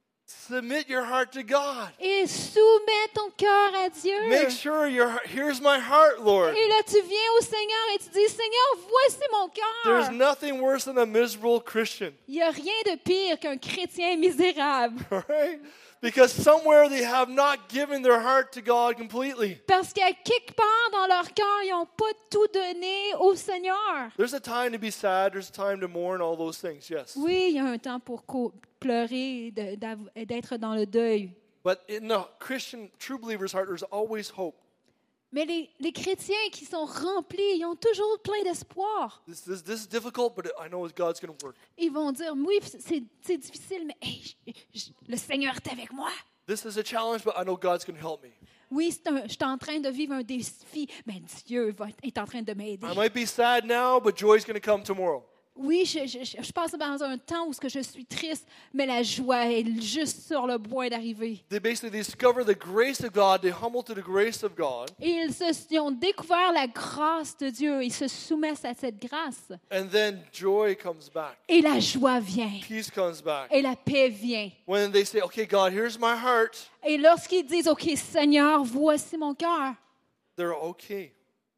Submit your heart to God. et soumets ton cœur à Dieu. Make sure your here's my heart, Lord. Et là, tu viens au Seigneur et tu dis, Seigneur, voici mon There's cœur. nothing worse than a miserable Christian, Il n'y a rien de pire qu'un chrétien misérable. all right? Because somewhere they have not given their heart to God completely. Parce qu'à quelque part dans leur cœur, ils n'ont pas tout donné au Seigneur. There's a time to be sad, there's a time to mourn, all those things, yes. Oui, il y a un temps pour co- pleurer et de- d'av- et d'être dans le deuil. But in the Christian, true believer's heart, there's always hope. Mais les, les chrétiens qui sont remplis, ils ont toujours plein d'espoir. This, this, this is difficult, but I know God's going to work. Ils vont dire, oui, c'est c'est difficile, mais hey, je- je- le Seigneur est avec moi. This is a challenge, but I know God's going to help me. Oui, c'est un- je suis en train de vivre un défi, mais Dieu va, est en train de m'aider. I might be sad now, but joy's going to come tomorrow. Oui, je, je, je je passe dans un temps où ce que je suis triste, mais la joie est juste sur le point d'arriver. They basically discover the grace of God, they humble to the grace of God, Et ils, se, ils ont découvert la grâce de Dieu. Ils se soumettent à cette grâce. and then joy comes back. Et la joie vient. Peace comes back. Et la paix vient. When they say, okay, God, here's my heart, Et lorsqu'ils disent, OK, Seigneur, voici mon cœur, they're okay.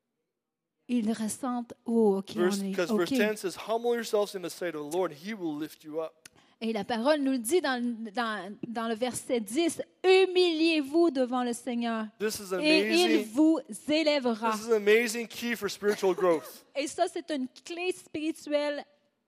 ils ressentent, oh, OK, Verse, on est because verse OK. ten says, humble yourselves in the sight of the Lord, and he will lift you up. Et la parole nous le dit dans, dans, dans le verset dix, humiliez-vous devant le Seigneur This is et il amazing. vous élèvera. This is an amazing key for spiritual growth. Et ça, c'est une clé spirituelle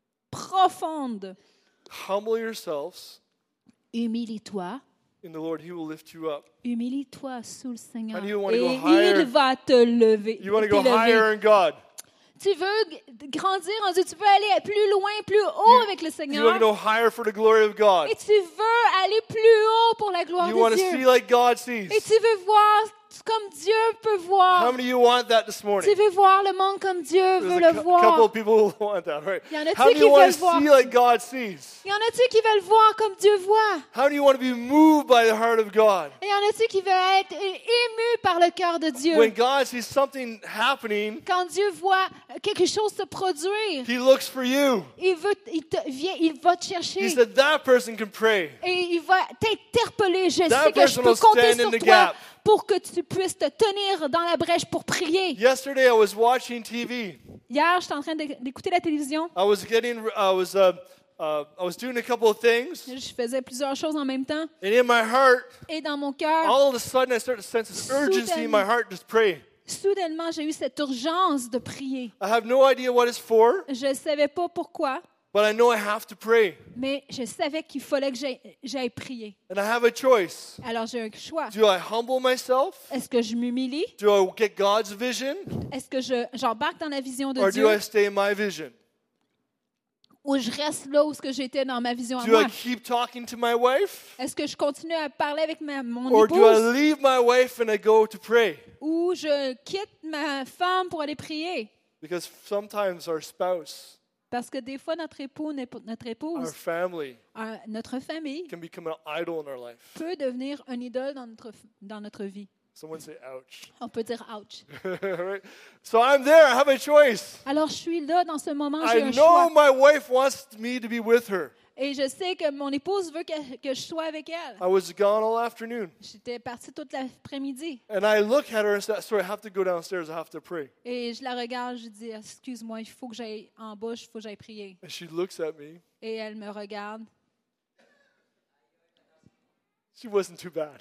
profonde. Humble yourselves Humilie-toi, in the Lord, he will lift you up. humilie-toi sous le Seigneur. How do you wanna Et go higher? il va te lever. You want to go t'élever. higher in God. Tu veux g- grandir en Dieu, tu veux aller plus loin, plus haut avec le You want Seigneur. to go higher for the glory of God. Et tu veux aller plus haut pour la gloire You want de to see Dieu. like God sees. Et tu veux voir comme Dieu peut How voir. many of you want that this morning? Tu veux voir le monde comme Dieu There's veut a le cou- couple voir. of people who want that, right? Y en a-tu How many qui of you want veulent to voir? see like God sees? Y en a-tu qui veulent voir comme Dieu voit? How do you want to be moved by the heart of God? Et y en a-tu qui veulent être émus par le cœur de Dieu? When God sees something happening, Quand Dieu voit quelque chose se produire, he looks for you. il, veut, il, te, vient, il va te He chercher. said, that person can pray. Et il va t'interpeller. Je That sais que je person peux will compter stand in sur the toi gap. pour que tu puisses te tenir dans la brèche pour prier. Yesterday, I was watching T V. Hier, j'étais en train d'é- d'écouter la télévision. I was getting, I was, uh, uh, I was doing a couple of things, Je faisais plusieurs choses en même temps. and in my heart, Et dans mon cœur, all of a sudden, I started to sense this urgency in my heart. Just pray. soudainement, j'ai eu cette urgence de prier. I have no idea what it's for, Je ne savais pas pourquoi, but I know I have to pray, mais je savais qu'il fallait que j'aille j'aille prier. and I have a choice. Alors, j'ai un choix. Do I humble myself? Est-ce que je m'humilie? Do I get God's vision, Est-ce que je- j'embarque dans la vision de or Dieu? do I stay in my vision? Ou je reste là où ce que j'étais dans ma vision à Do moi? I keep talking to my wife, Est-ce que je continue à parler avec ma, mon or do I épouse? leave my wife and I go to pray? Ou je quitte ma femme pour aller prier? Because sometimes our spouse Parce que des fois, notre époux, notre our épouse, family euh, notre famille can become an idol in our life. peut devenir un idole dans notre, dans notre vie. Someone say, ouch. On peut dire « ouch Right? So I'm there. I have a choice. ». Alors, je suis là dans ce moment, j'ai I un know choix. my wife wants me to be with her. Et je sais que mon épouse veut que, que je sois avec elle. I was gone all afternoon. J'étais partie toute l'après-midi. And I look at her and say, sorry, I have to go downstairs. I have to pray. Et je la regarde, je dis, excuse-moi, il faut que j'aille en bas, il faut que j'aille prier. And she looks at me. Et elle me regarde. She wasn't too bad.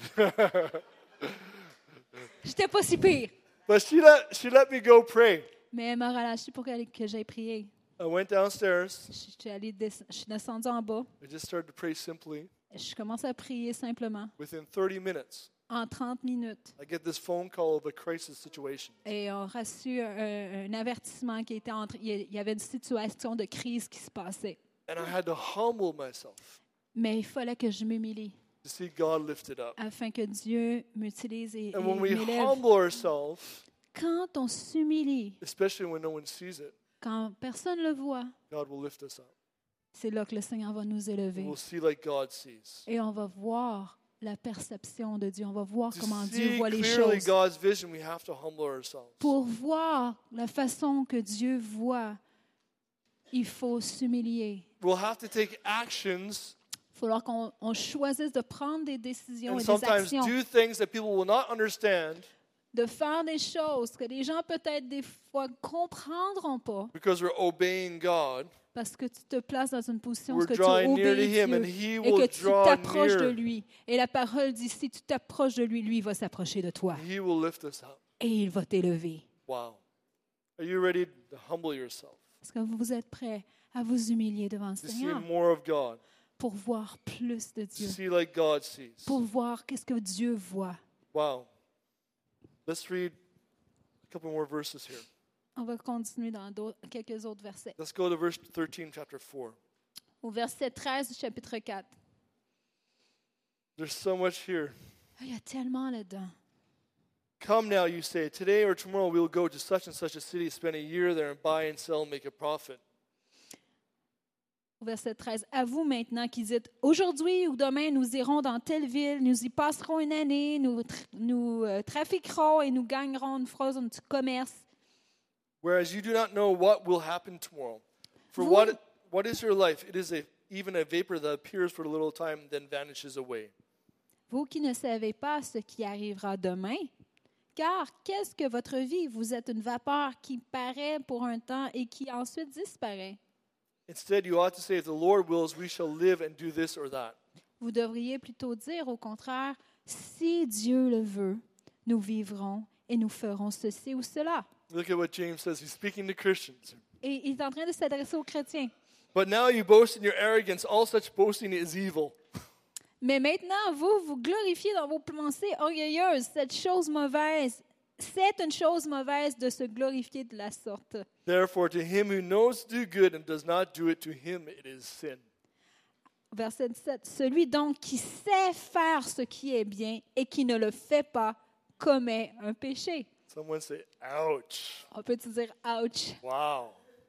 J'étais pas si pire. But she let, she let me go pray. Mais elle m'a relâché pour qu'elle- que j'aille prier. I went downstairs. Je suis, allée des- je suis descendue en bas. I just started to pray simply. Je commence à prier simplement. Within thirty minutes, En trente minutes. I get this phone call of a crisis situation. Et on a reçu un, un avertissement qui était entre. Il y avait une situation de crise qui se passait. And I had to humble myself Mais il fallait que je m'humilie to see God lifted up. afin que Dieu m'utilise et, et And when we m'élève. humble ourselves, Quand on s'humilie, especially when no one sees it, quand personne ne le voit, God will lift us up. c'est là que le Seigneur va nous élever. We'll see like God sees. Et on va voir la perception de Dieu. On va voir To comment Dieu see voit les clearly choses. God's vision, we have to humble ourselves. Pour voir la façon que Dieu voit, il faut s'humilier. We'll have to take actions Il va falloir qu'on on choisisse de prendre des décisions and et des sometimes actions, do things that people will not understand de faire des choses que les gens peut-être des fois ne comprendront pas because we're obeying God. parce que tu te places dans une position où We're tu drawing near to obéis Him and Dieu He et will que tu draw t'approches de near. lui. Et la parole dit, si tu t'approches de lui, lui il va s'approcher de toi He will lift us up. et il va t'élever. Wow. Are you ready to humble yourself? Est-ce que vous êtes prêts à vous humilier devant le To see Seigneur more of God? pour voir plus de To Dieu, see like God sees? pour voir qu'est-ce que Dieu voit? Wow. Let's read a couple more verses here. On va continuer dans d'autres- quelques autres versets. Let's go to verse thirteen, chapter four. Au verset treize du chapitre quatre. There's so much here. Ah, il y a tellement là-dedans. Come now, you say, today or tomorrow we will go to such and such a city, spend a year there, and buy and sell, and make a profit. Au verset treize. À vous maintenant qui dites, aujourd'hui ou demain, nous irons dans telle ville, nous y passerons une année, nous, tra- nous euh, trafiquerons et nous gagnerons, nous ferons du commerce. Whereas you do not know what will happen tomorrow. For Vous- what, what is your life? It is a, even a vapor that appears for a little time, then vanishes away. Vous qui ne savez pas ce qui arrivera demain, car qu'est-ce que votre vie? Vous êtes une vapeur qui paraît pour un temps et qui ensuite disparaît. Instead, you ought to say, if the Lord wills, we shall live and do this or that. Vous devriez plutôt dire au contraire, si Dieu le veut, nous vivrons et nous ferons ceci ou cela. Look at what James says. He's speaking to Christians. Et il est en train de s'adresser aux chrétiens. But now you boast in your arrogance. All such boasting is evil. Mais maintenant, vous, vous glorifiez dans vos pensées orgueilleuses cette chose mauvaise. C'est une chose mauvaise de se glorifier de la sorte. Therefore, to him who knows to do good and does not do it, to him it is sin. Verset dix-sept. Celui donc qui sait faire ce qui est bien et qui ne le fait pas commet un péché. Someone say, ouch. On peut dire ouch. Wow.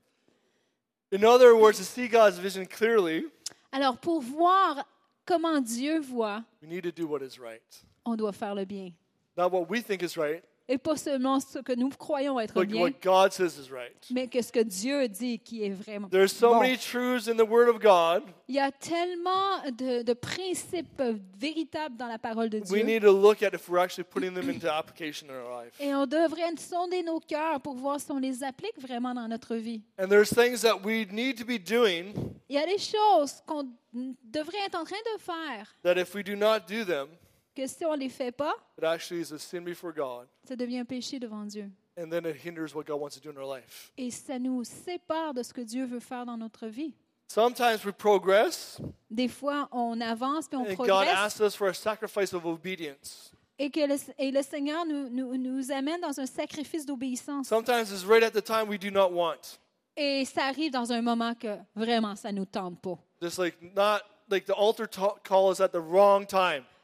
In other words, to see God's vision clearly, Alors, pour voir comment Dieu voit, we need to do what is right. on doit faire le bien. Not what we think is right, Et pas seulement ce que nous croyons être but bien, what God says is right. mais que ce que Dieu dit qui est vraiment There's so bon. many truths in the Word of God. Il y a tellement de, de principes véritables dans la parole de We Dieu. need to look at if we're actually putting them into application in our life. Et on devrait sonder nos cœurs pour voir si on les applique vraiment dans notre vie. And there's things that we need to be doing Il y a des choses qu'on devrait être en train de faire, that if we do not do them, que si on ne les fait pas, it actually is a sin before God. ça devient un péché devant Dieu. And then it hinders what God wants to do in our life. Et ça nous sépare de ce que Dieu veut faire dans notre vie. Sometimes we progress, Des fois, on avance puis on and God progresse asks us for a sacrifice of obedience. et que le, et le Seigneur nous, nous, nous amène dans un sacrifice d'obéissance. Sometimes it's right at the time we do not want. Et ça arrive dans un moment que vraiment ça ne nous tente pas. Just like not like the altar ta- call is at the wrong time.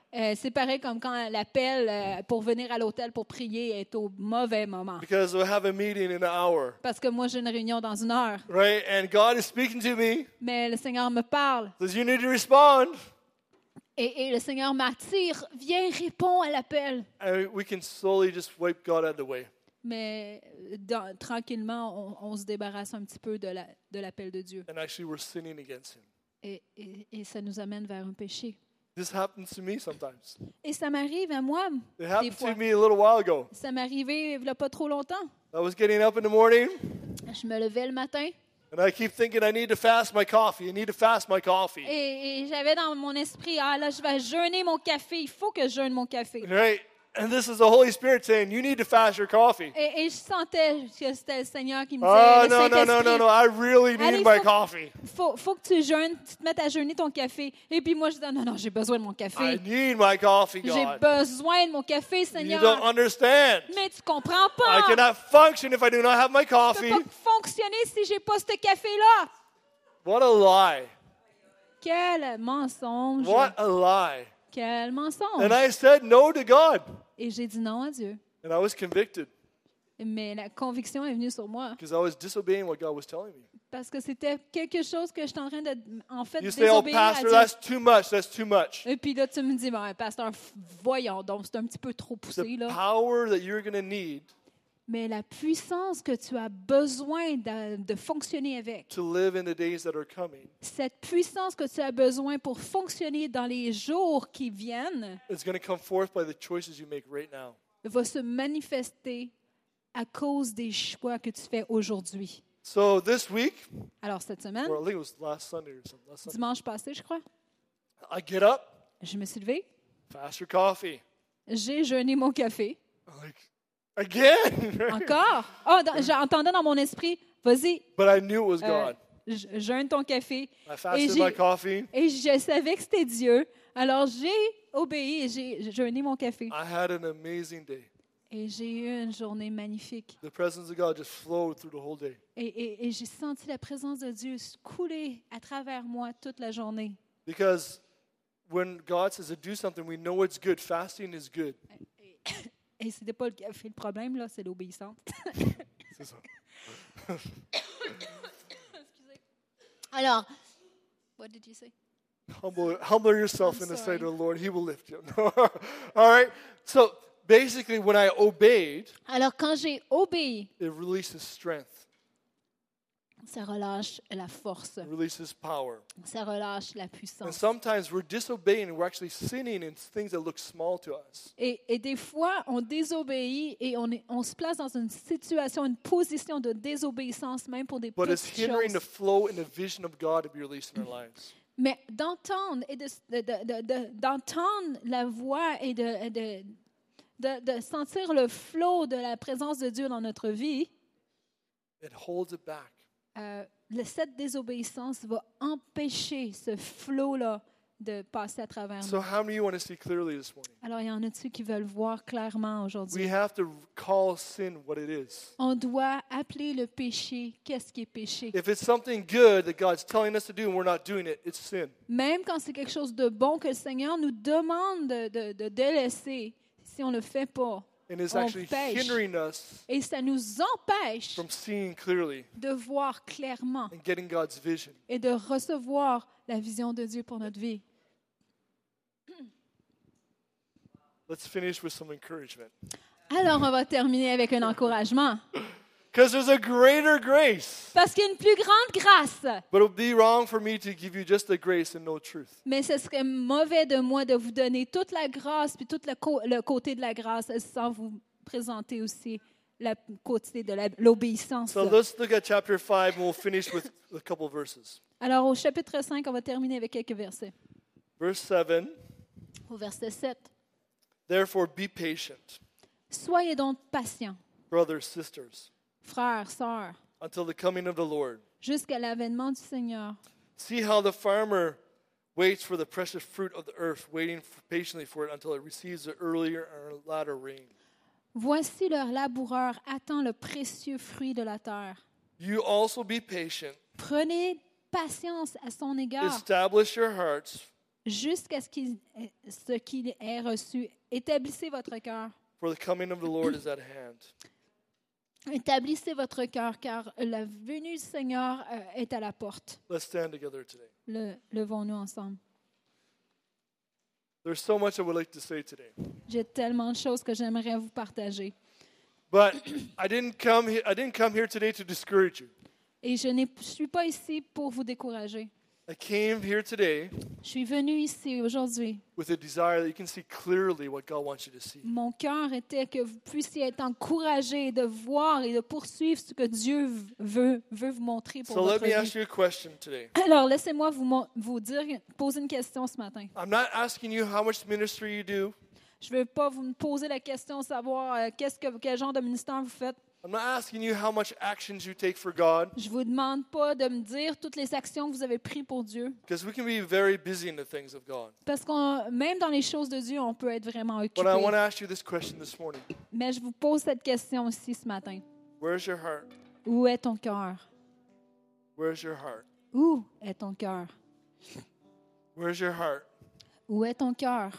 Euh, c'est pareil comme quand l'appel euh, pour venir à l'hôtel pour prier est au mauvais moment. because we'll have a meeting in an hour, Parce que moi, j'ai une réunion dans une heure. right? And God is speaking to me, Mais le Seigneur me parle. says you need to respond, Et, et le Seigneur m'attire. Viens, réponds à l'appel. and we can slowly just wipe God out of the way. Mais euh, dans- tranquillement, on, on se débarrasse un petit peu de, la, de l'appel de Dieu. And actually, we're sinning against Him. Et, et, et ça nous amène vers un péché. This happens to me sometimes. Et ça m'arrive à moi, It des happened fois. to me a little while ago. Ça m'est arrivé il n'y a pas trop longtemps. I was getting up in the morning, Je me levais le matin and I keep thinking I need to fast my coffee. I need to fast my coffee. et, et j'avais dans mon esprit, ah là, je vais jeûner mon café. Il faut que je jeûne mon café. Right? And this is the Holy Spirit saying, you need to fast your coffee. Et, et je sentais que c'était le Seigneur qui me Oh, disait, le no, no, no, no, no. I really Allez, need my faut- coffee. faut, faut que tu jeûnes, tu te mettes à jeûner ton café. Et puis moi, je dis, non, non, j'ai besoin de mon I café. need my coffee, J'ai God. besoin de mon café, You Seigneur. don't understand. Mais tu comprends I pas. cannot function if I do not have my Je peux coffee. pas fonctionner si j'ai pas ce café-là. What a lie. Quel mensonge. What a lie. Quel mensonge. And I said no to God. Et j'ai dit non à Dieu. And I was convicted Mais la conviction est venue sur moi. because I was disobeying what God was telling me. Parce que c'était quelque chose que j'étais en train de, en fait, You say, oh, désobéir à Pastor, Dieu. that's too much. That's too much. Et puis là, tu me dis, bon, pasteur, f- voyons donc, c'est un petit peu trop poussé, The là. power that you're going to need Mais la puissance que tu as besoin de, de fonctionner avec, to live in the days that are coming cette puissance que tu as besoin pour fonctionner dans les jours qui viennent, is going to come forth by the choices you make right now. va se manifester à cause des choix que tu fais aujourd'hui. So this week, Alors, cette semaine, or I think it was last Sunday or something, last Sunday, dimanche passé, je crois, I get up, je me suis levée, fast your coffee. j'ai jeûné mon café. I'm like, again? Encore? Oh, dans- j'entendais dans mon esprit, vas-y, But I knew it was euh, God. je- jeûne ton café. I Et fasted j'ai- my coffee. Et je savais que c'était Dieu. Alors, j'ai obéi et j'ai jeûné mon café. I had an amazing day. Et j'ai eu une journée magnifique. The presence of God just flowed through the whole day. Et, et- et j'ai senti la présence de Dieu couler à travers moi toute la journée. Because when God says to do something, we know it's good. Fasting is good. Et c'était pas le café le problème, là, c'est l'obéissance. C'est ça. Excusez. Alors, what did you say? Humble, humble yourself I'm in the sorry. sight of the Lord. He will lift you. All right. So basically, when I obeyed, Alors, quand j'ai obéi, it releases strength. ça relâche la force, It releases power. ça relâche la And puissance. sometimes we're disobeying and we're actually sinning in things that look small to us. Et, et des fois, on désobéit et on, est- on se place dans une situation, une position de désobéissance, même pour des But it's petites hindering the choses. flow and the vision of God to be released in our lives. Mais d'entendre et de, de- de- de- de- d'entendre la voix et de, de, de, de sentir le flot de la présence de Dieu dans notre vie, It holds it back. euh, le- cette désobéissance va empêcher ce flot-là de passer à travers So nous. how many of you want to see clearly this morning? Alors, il y en a-tu qui veulent voir clairement aujourd'hui? We have to call sin what it is. On doit appeler le péché, qu'est-ce qui est péché? If it's something good that God's telling us to do and we're not doing it, it's sin. Même quand c'est quelque chose de bon que le Seigneur nous demande de, de, de délaisser, si on ne le fait pas, And it's on actually pêche. hindering us Et ça nous empêche from seeing clearly de voir clairement and getting God's vision. et de recevoir la vision de Dieu pour notre vie. Let's finish with some encouragement. Alors, on va terminer avec un encouragement. Because there's a greater grace. Parce qu'il y a une plus grande grâce. But it would be wrong for me to give you just the grace and no truth. Mais ce serait mauvais de moi de vous donner toute la grâce puis tout le, co- le côté de la grâce sans vous présenter aussi le côté de la- l'obéissance. So let's look at chapter five and we'll finish with a couple of verses. Alors, au chapitre cinq, on va terminer avec quelques versets. Verse seven, Au verset sept. therefore be patient, Soyez donc patients, brothers, sisters, frères, sœurs, until the coming of the Lord. jusqu'à l'avènement du Seigneur. See how the farmer waits for the precious fruit of the earth, waiting for, patiently for it until it receives the earlier or latter rain. Voici leur laboureur attend le précieux fruit de la terre. You also be patient. Prenez patience à son égard. Establish your hearts, jusqu'à ce qu'il, ce qu'il ait reçu. Établissez votre cœur. for the coming of the Lord is at hand. Établissez votre cœur, car la venue du Seigneur euh, est à la porte. Let's stand together today. Le, levons-nous ensemble. There's so much I would like to say today. J'ai tellement de choses que j'aimerais vous partager. But I didn't come here, I didn't come here today to discourage you. Et je ne suis pas ici pour vous décourager. I came here today Je suis venue ici aujourd'hui. with a desire that you can see clearly what God wants you to see. Mon cœur était que vous puissiez être encouragés de voir et de poursuivre ce que Dieu veut, veut vous montrer pour So let votre me ask vie. you a question today. Alors, laissez-moi vous, mo- vous dire, poser une question ce matin. I'm not asking you how much ministry you do. Je ne veux pas vous me poser la question de savoir euh, qu'est-ce que, quel genre de ministère vous faites. I'm not asking you how much actions you take for God, Je ne vous demande pas de me dire toutes les actions que vous avez prises pour Dieu. because we can be very busy in the things of God. Parce que même dans les choses de Dieu, on peut être vraiment But I want occupé. to ask you this question this morning. Mais je vous pose cette question aussi ce matin. Where's your heart? Où est ton cœur? Where's your heart? Où est ton cœur? Where's your heart? Où est ton cœur?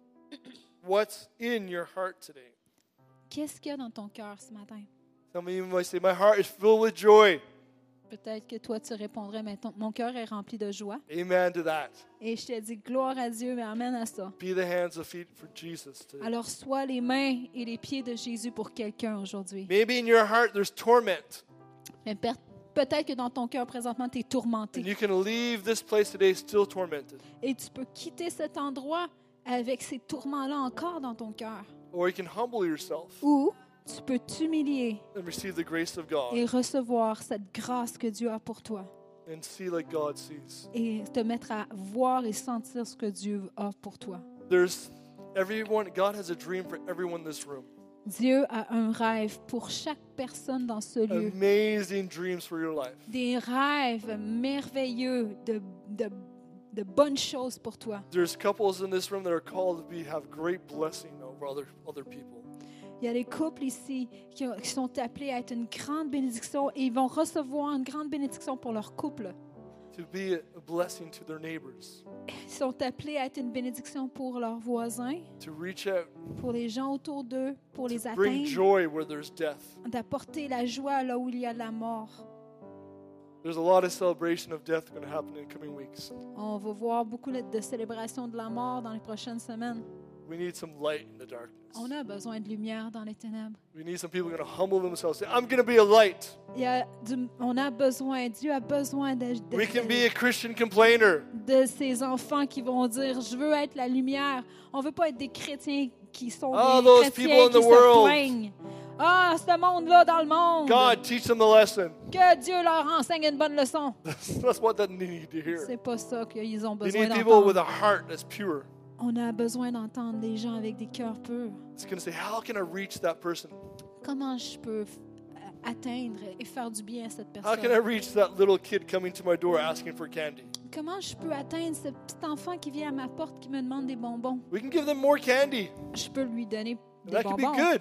What's in your heart today? Qu'est-ce qu'il y a dans ton cœur ce matin? Some of you might say, my heart is filled with joy. Peut-être que toi, tu répondrais, mais ton- mon cœur est rempli de joie. Amen to that. Et je te dis, gloire à Dieu, mais amène à ça. Be the hands and feet for Jesus today. Alors, sois les mains et les pieds de Jésus pour quelqu'un aujourd'hui. Maybe in your heart there's torment, Mais per- peut-être que dans ton cœur, présentement, tu es and tourmenté. you can leave this place today still tormented. Et tu peux quitter cet endroit avec ces tourments-là encore dans ton cœur. Or you can humble yourself Ou tu peux t'humilier and receive the grace of God et recevoir cette grâce que Dieu a pour toi. and see like God sees. Et te mettre à voir et sentir ce que Dieu a pour toi. There's everyone, God has a dream for everyone in this room. Dieu a un rêve pour chaque personne dans ce lieu. Amazing dreams for your life. Des rêves merveilleux de, de, de bonnes choses pour toi. There's couples in this room that are called to be have great blessing over other other people. Il y a des couples ici qui, ont- qui sont appelés à être une grande bénédiction et ils vont recevoir une grande bénédiction pour leur couple. To be a blessing to their neighbors, Ils sont appelés à être une bénédiction pour leurs voisins, to reach out, pour les gens autour d'eux, pour les to bring atteindre, joy where there's death. d'apporter la joie là où il y a de la mort. There's a lot of celebration of death going to happen in the coming weeks. On va voir beaucoup de célébrations de la mort dans les prochaines semaines. We need some light in the darkness. On a besoin de lumière dans les ténèbres. We need some people going to humble themselves, say, I'm going to be a light. Il y a du- on a besoin, Dieu a besoin de, de- We can be a Christian complainer. de ces enfants qui vont dire, je veux être la lumière. On veut pas être des chrétiens qui sont All des those chrétiens people in qui the se world. plaignent. Ah, ce monde-là dans le monde. God, teach them the lesson. Que Dieu leur enseigne une bonne leçon. That's what they need to hear. C'est pas ça qu'ils ont They besoin need people with d'entendre. a heart that's pure. On a besoin d'entendre des gens avec des cœurs purs. It's going to say, how can I reach that person? Comment je peux f- atteindre et faire du bien à cette How can I personne? reach that little kid coming to my door asking for candy? Comment je peux atteindre ce petit enfant qui vient à ma porte qui me demande des bonbons? We can give them more candy. Je peux lui donner And des that can be bonbons. good.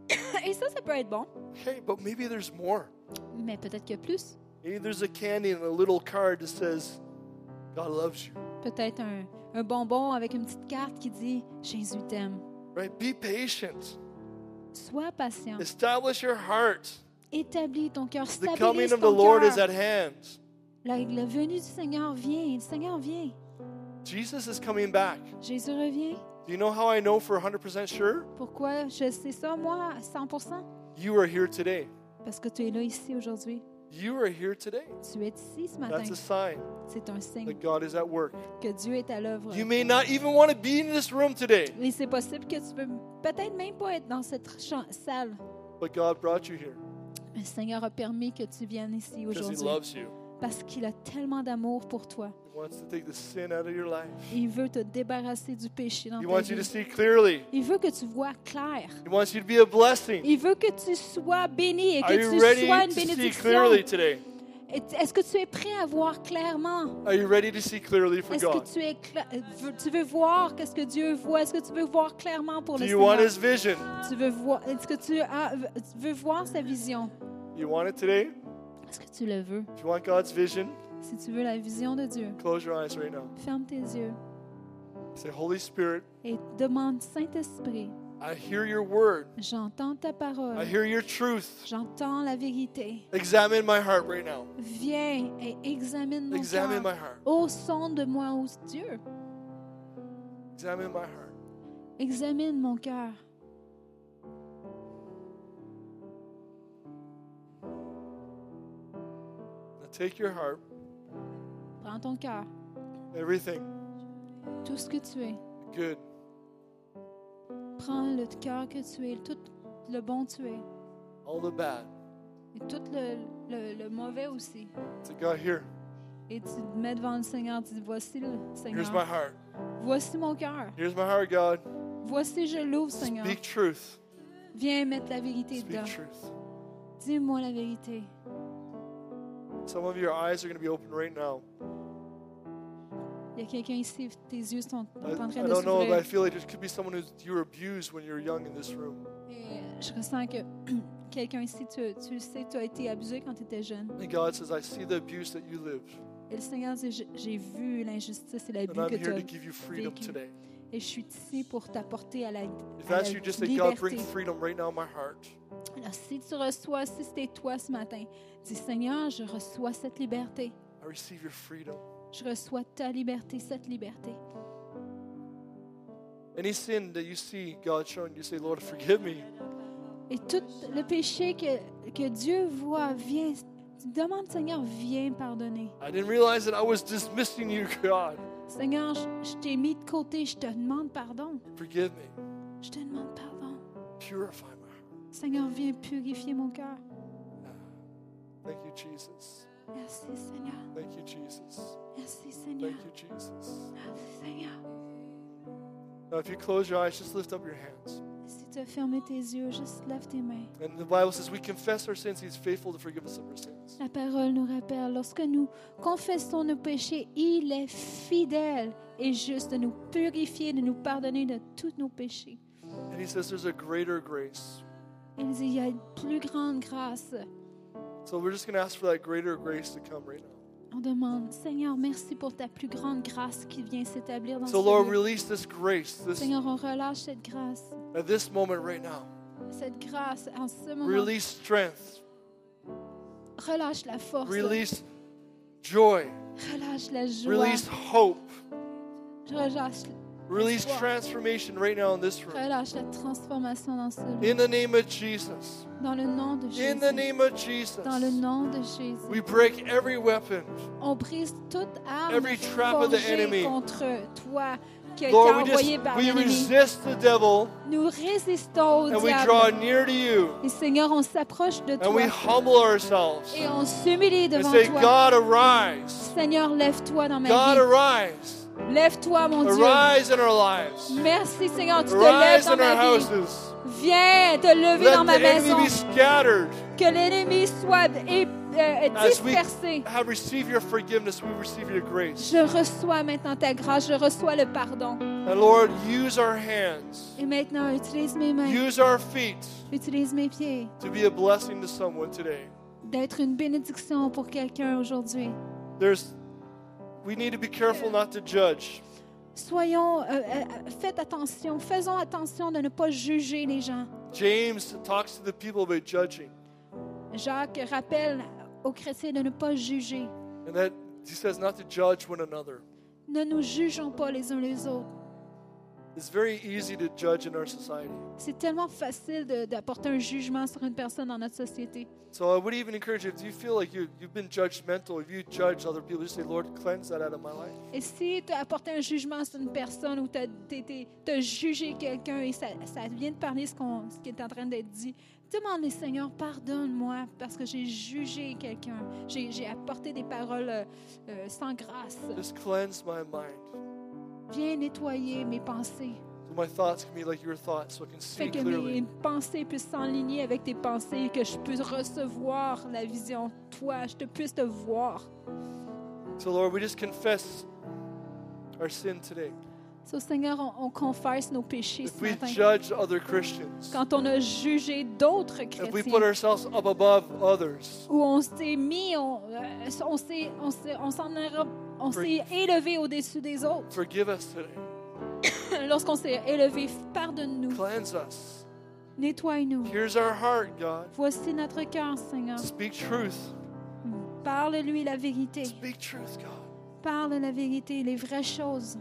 Et ça, ça peut être bon. Okay, but maybe there's more. Mais peut-être que plus. Maybe there's a candy and a little card that says, God loves you. Peut-être un, un bonbon avec une petite carte qui dit « Jésus t'aime Right? Be patient. ». Sois patient. Establish your heart. Établis ton cœur. The coming Stabilise of the ton Lord is cœur. at hand. La, la venue du Seigneur vient. Le Seigneur vient. Jesus is coming back. Jésus revient. Do you know how I know for one hundred percent sure? Pourquoi je sais ça, moi, à cent pour cent? You are here today. Parce que tu es là ici aujourd'hui. You are here today. Tu es ici ce matin. That's a sign C'est un signe that God is at work. que Dieu est à l'œuvre. You may not even want to be in this room today, Et c'est possible que tu peux peut-être même pas être dans cette cha- salle. but God brought you here Mais le Seigneur a permis que tu viennes ici because He aujourd'hui. loves you. Parce qu'il a tellement d'amour pour toi. He wants to take the sin out of your life. Il veut te débarrasser du péché dans He ta wants you to vie. see clearly. Il veut que tu vois clair. He wants you to be a blessing. Il veut que tu sois béni et Are que you tu ready sois une to see bénédiction. clearly today? Et- Est-ce que tu es prêt à voir clairement? Are you ready to see clearly for Est-ce God? que tu, es cla- euh, veux- tu veux voir qu'est-ce que Dieu voit? Est-ce que tu veux voir clairement pour Do le you want Seigneur? His vision? Tu veux voir, est-ce que tu, as- tu veux voir sa vision? You want it today? Est-ce que tu le veux? If you want God's vision, Si tu veux la vision de Dieu, close your eyes right now. ferme tes yeux. Say, Holy Spirit, et demande, Saint-Esprit, I hear your word. j'entends ta parole, I hear your truth. j'entends la vérité. Examine my heart right now. Viens et examine mon Examine my cœur. heart. Ô sonde-moi, ô Dieu. Examine my heart. Examine mon cœur. Now take your heart, Prends ton cœur, everything tout ce que tu es. good, Prends le cœur que tu es, tout le bon tu es. all the bad. Et tout le, le, le mauvais aussi. Say, God, here, Et tu te mets devant le Seigneur, tu dis, voici le here's my Seigneur. heart. Voici mon cœur. Here's my heart, God. Voici, je l'ouvre, Seigneur. Speak truth. Viens mettre la vérité Speak dedans. truth. Dis-moi la vérité. Some of your eyes are going to be open right now. Il y a quelqu'un ici, tes yeux sont I, en train I de don't know, but I s'ouvrir. feel like there could be someone who you were abused when you were young in this room. Et je ressens que quelqu'un ici, tu, tu le sais, tu as été abusé quand tu étais jeune. And God says, I see the abuse that you lived, Et le Seigneur dit, j'ai- j'ai vu l'injustice et l'abus and I'm que tu here as to give you freedom vécu. today. Et je suis ici pour t'apporter à la, If à that's la you, just say, God, liberté. bring freedom right now in my heart. Alors, si tu reçois, si c'était toi ce matin, dis, Seigneur, je reçois cette liberté. I receive your freedom. Je reçois ta liberté, cette liberté. Any sin that you see God showing you, say, Lord, forgive me. Et tout le péché que, que Dieu voit, viens, demande, Seigneur, viens pardonner. I didn't realize that I was dismissing you, God. Seigneur, je, je t'ai mis de côté, je te demande pardon. Forgive me. Je te demande pardon. Purify my heart. Seigneur, viens purifier mon cœur. Thank you, Jesus. Merci, Seigneur. Thank you, Jesus. Merci, Seigneur. Thank you, Jesus. Merci, Seigneur. Now, if you close your eyes, just lift up your hands. Si tu as fermé tes yeux, juste lève tes mains. And the Bible says we confess our sins. He's faithful to forgive us of our sins. La parole nous rappelle, lorsque nous confessons nos péchés, il est fidèle et juste de nous purifier, de nous pardonner de tous nos péchés. And he says there's a greater grace. Il dit, il y a une plus grande grâce. So we're just going to ask for that greater grace to come right now. On demande, Seigneur, merci pour ta plus grande grâce qui vient s'établir dans So ce Lord, lieu. release this grace, this Seigneur, on relâche cette grâce, at this moment right now. cette grâce en ce moment. Release strength. Relâche la force, Release joy. relâche la joie, Release hope. relâche, Release Espoir. transformation right now in this room. relâche la transformation dans ce lieu. In the name of Jesus. Dans le nom de In the Jésus. name of Jesus. Dans le nom de Jésus. We break every weapon. On brise toute arme Every trap of the forgée enemy. contre toi qui a Lord, été we just envoyée par we l'ennemi. resist the devil Nous résistons au and we draw diable. near to you Et Seigneur, on s'approche de and we toi humble ourselves et on s'humilie and devant say, toi. God, arise. Seigneur, lève-toi dans ma God, vie. arise. Lève-toi, mon Dieu. Arise in our lives. Merci, Seigneur, tu te lèves Arise dans in our ma vie. houses. Viens te lever Let dans the ma maison. enemy be scattered. Que l'ennemi soit é- euh, As we dispersé. have received your forgiveness, we receive your grace. Je reçois maintenant ta grâce. Je reçois le pardon. And Lord, use our hands, Et maintenant, utilise mes mains. use our feet Utilise mes pieds. to be a blessing to someone today. D'être une bénédiction pour quelqu'un aujourd'hui. There's, we need to be careful not to judge. Soyons, euh, euh, faites attention, faisons attention de ne pas juger les gens. James talks to the people about judging, Jacques rappelle aux chrétiens de ne pas juger. and that he says not to judge one another. Ne nous jugeons pas les uns les autres. It's very easy to judge in our society. C'est tellement facile de- d'apporter un jugement sur une personne dans notre société. So I would even encourage you, if you feel like you, you've been judgmental, if you judge other people, just say, Lord, cleanse that out of my life. Et si tu as apporté un jugement sur une personne ou tu as jugé quelqu'un et ça, ça vient de parler ce, qu'on, ce qui est en train d'être dit, demande-le, Seigneur, pardonne-moi parce que j'ai jugé quelqu'un. J'ai, j'ai apporté des paroles euh, euh, sans grâce. Just cleanse my mind. Viens nettoyer mes pensées. So my thoughts can be like your thoughts, so I can see Fait que clearly. mes pensées puissent s'enligner avec tes pensées, que je puisse recevoir la vision. Toi, je te puisse te voir. So Lord, we just confess our sin today. So, Seigneur, on, on confesse nos péchés If ce we matin. judge other Christians, Quand on a jugé d'autres if we chrétiens, put ourselves up above others, où on s'est mis, on, euh, on s'est, on s'est, on s'en est, on s'est élevé au-dessus des autres. forgive us today. lorsqu'on s'est élevé, pardonne-nous. Cleanse us. Nettoie-nous. Here's our heart, God. Voici notre cœur, Seigneur. Speak truth. Parle-lui la vérité. Speak truth, God. Parle la vérité, les vraies choses.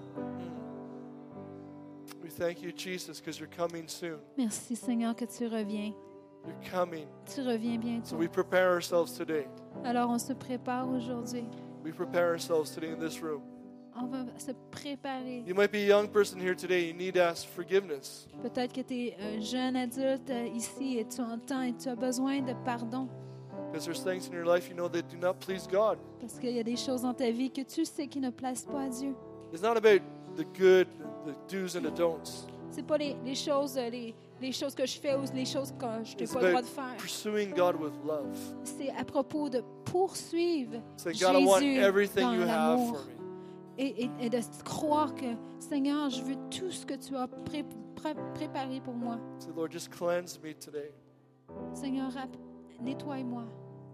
We thank you, Jesus, because you're coming soon. Merci, Seigneur, que tu reviens. You're coming. Tu reviens So bientôt. we prepare ourselves today. Alors, on se prépare aujourd'hui. We prepare ourselves today in this room. On va se préparer. You might be a young person here today. You need to ask forgiveness. Peut-être que tu es un jeune adulte euh, ici et tu entends et tu as besoin de pardon. Because there's things in your life you know that do not please God. Parce qu'il y a des choses dans ta vie que tu sais qui ne plaisent pas à Dieu. It's not about the good, the do's and the don'ts. C'est pas les, les choses, euh, les, les choses que je fais ou les choses que je n'ai It's pas le droit about de faire. pursuing God with love. C'est à propos de poursuivre Say, God, I want Jésus everything dans you have l'amour. for me. Et, et, et de croire que, Seigneur, je veux tout ce que tu as pré- pré- préparé pour moi. Say, Lord, just cleanse me today. Seigneur, rap- nettoie-moi.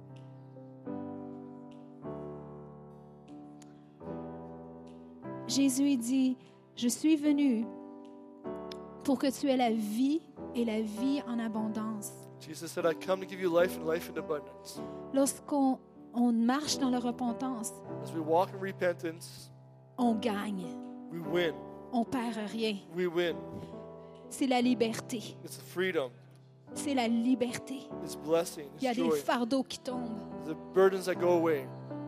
Jésus dit, je suis venu pour que tu aies la vie et la vie en abondance. Jesus said, I come to give you life and life in abundance. Lorsqu'on on marche dans la repentance, As we walk in repentance, on gagne. we win. On perd rien. We win. C'est la liberté. It's freedom. C'est la liberté. It's blessing. Il y a It's des joy. fardeaux qui tombent. The burdens that go away.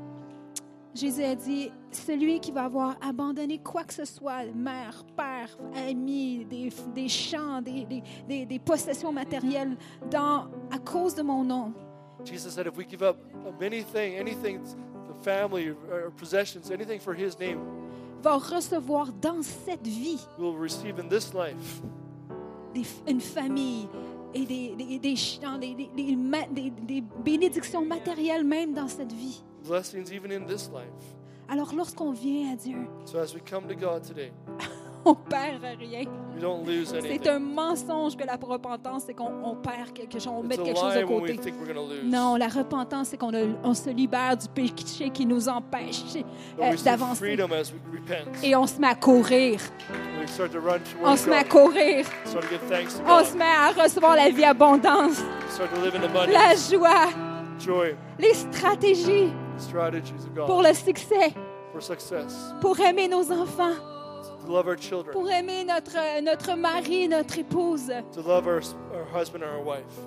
Jésus a dit, celui qui va avoir abandonné quoi que ce soit, mère, père, amis, des, des champs, des, des, des, des possessions matérielles, dans, à cause de mon nom, Jesus said, if we give up anything, anything, the family or possessions, anything for His name, va recevoir dans cette vie we will receive in this life des, une famille et des, des, des champs, des, des, des, ma- des, des bénédictions matérielles même dans cette vie. blessings even in this life. Alors lorsqu'on vient à Dieu, So as we come to God today, on perd rien. we don't lose anything. C'est un mensonge que la repentance, c'est qu'on on perd quelque chose, on met It's a quelque chose de lie when we côté. think we're going to lose. Non, la repentance, c'est qu'on a- on se libère du péché qui nous empêche But euh, we receive d'avancer. freedom as we repent. Et on se met à courir. We start to run On towards se met à God. courir. Start to give thanks to On God. se met à recevoir la vie abondante, Start to live in la abundance, joie, joy, les stratégies strategies of pour God le succès, for success, pour aimer nos enfants, to love our children, pour aimer notre, notre mari, notre épouse. to love our, our husband or our wife.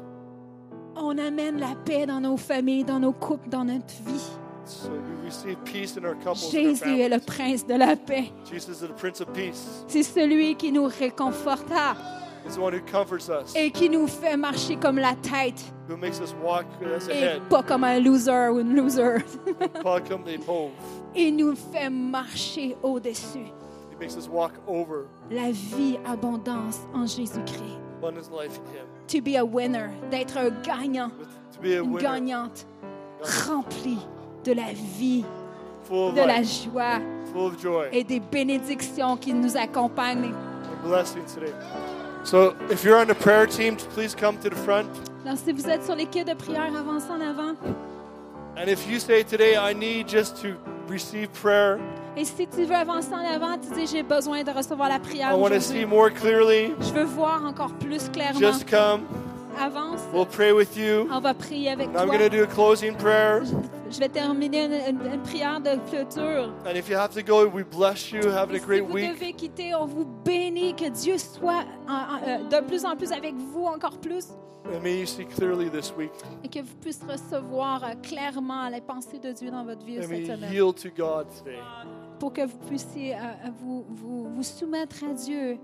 On amène la paix dans nos familles, dans nos couples, dans notre vie. So we receive peace in our couples and our Jésus est le families. prince de la paix. Jesus is the Prince of Peace. C'est celui qui nous réconforte He's the one who comforts us, et qui nous fait marcher comme la tête who makes us walk as a et head, pas comme un loser ou une loser. not come the pole. Il nous fait marcher au-dessus. He makes us walk over La vie abondance en Jésus-Christ. abundance life in Him. To be a winner, d'être un gagnant, But to be a une winner, gagnante, remplie de la vie, full of de la life, joie full of joy et des bénédictions qui nous accompagnent. and blessings today. So if you're on the prayer team, please come to the front. Alors, si vous êtes sur l'équipe de prière, avancez en avant. And if you say today, I need just to receive prayer, Et si tu veux avancer en avant, tu dis, j'ai besoin de recevoir la I prière want to see aujourd'hui. more clearly, Je veux voir encore plus clairement. just come. Avance. We'll pray with you. On va prier avec And I'm toi. going to do a closing prayer. Je vais terminer une, une- une prière de clôture. And if you have to go, we bless you. Having Et a si great vous week. devez quitter, on vous bénit. Que Dieu soit en- en- euh, de plus en plus avec vous, encore plus. And may you see clearly this week. Et que vous puissiez recevoir euh, clairement les pensées de Dieu dans votre vie And may cette you semaine. yield to God today. Pour que vous puissiez euh, euh, vous, vous, vous soumettre à Dieu,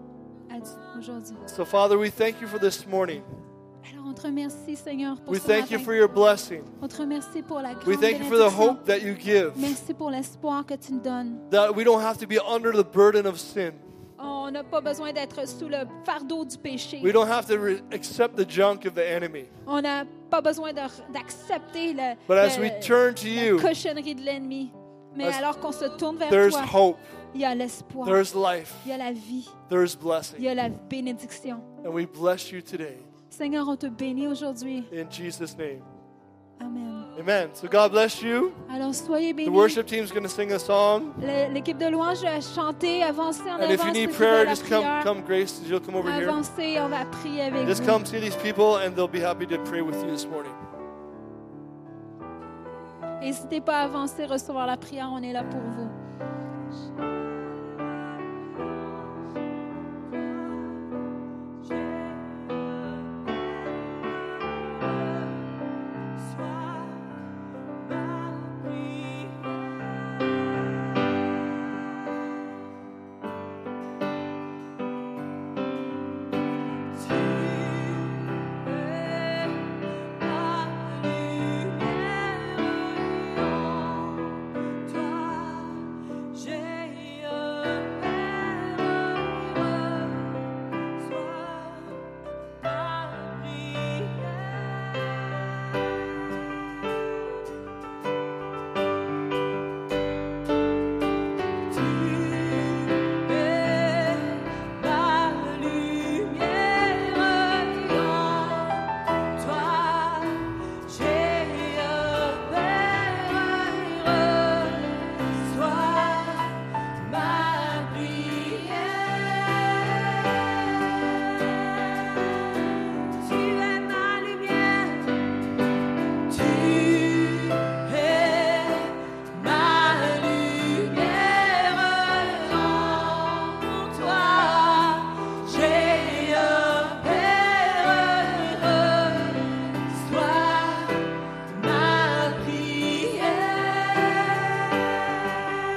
à Dieu aujourd'hui. So, Father, we thank you for this morning. Alors, on te remercie, Seigneur, pour We ce thank you matin. for your blessing. On te remercie pour la grande We thank you for the bénédiction. hope that you give. Merci pour l'espoir que tu nous donnes. That we don't have to be under the burden of sin. On n'a pas besoin d'être sous le fardeau du péché. We don't have to re- accept the junk of the enemy. On n'a pas besoin de- d'accepter le, But as le- we turn to la you, cochonnerie de l'ennemi. Mais as- alors qu'on se tourne vers there's toi, hope, il y a l'espoir, there's life, il y a la vie, there's il y blessing. a la bénédiction. And we bless you today. Seigneur, on te bénit aujourd'hui. In Jesus' name. Amen. Amen. So God bless you. Alors soyez The bénis. worship team is going to sing a song. Le- L'équipe de louange va chanter, avancer en And if avant. you need ceux qui prayer, veulent la just come, prière. come, Grace. You'll come over here. Avancez, on va prier avec Just vous. come see these people, and they'll be happy to pray with you this morning. N'hésitez pas à avancer, recevoir la prière, on est là pour vous.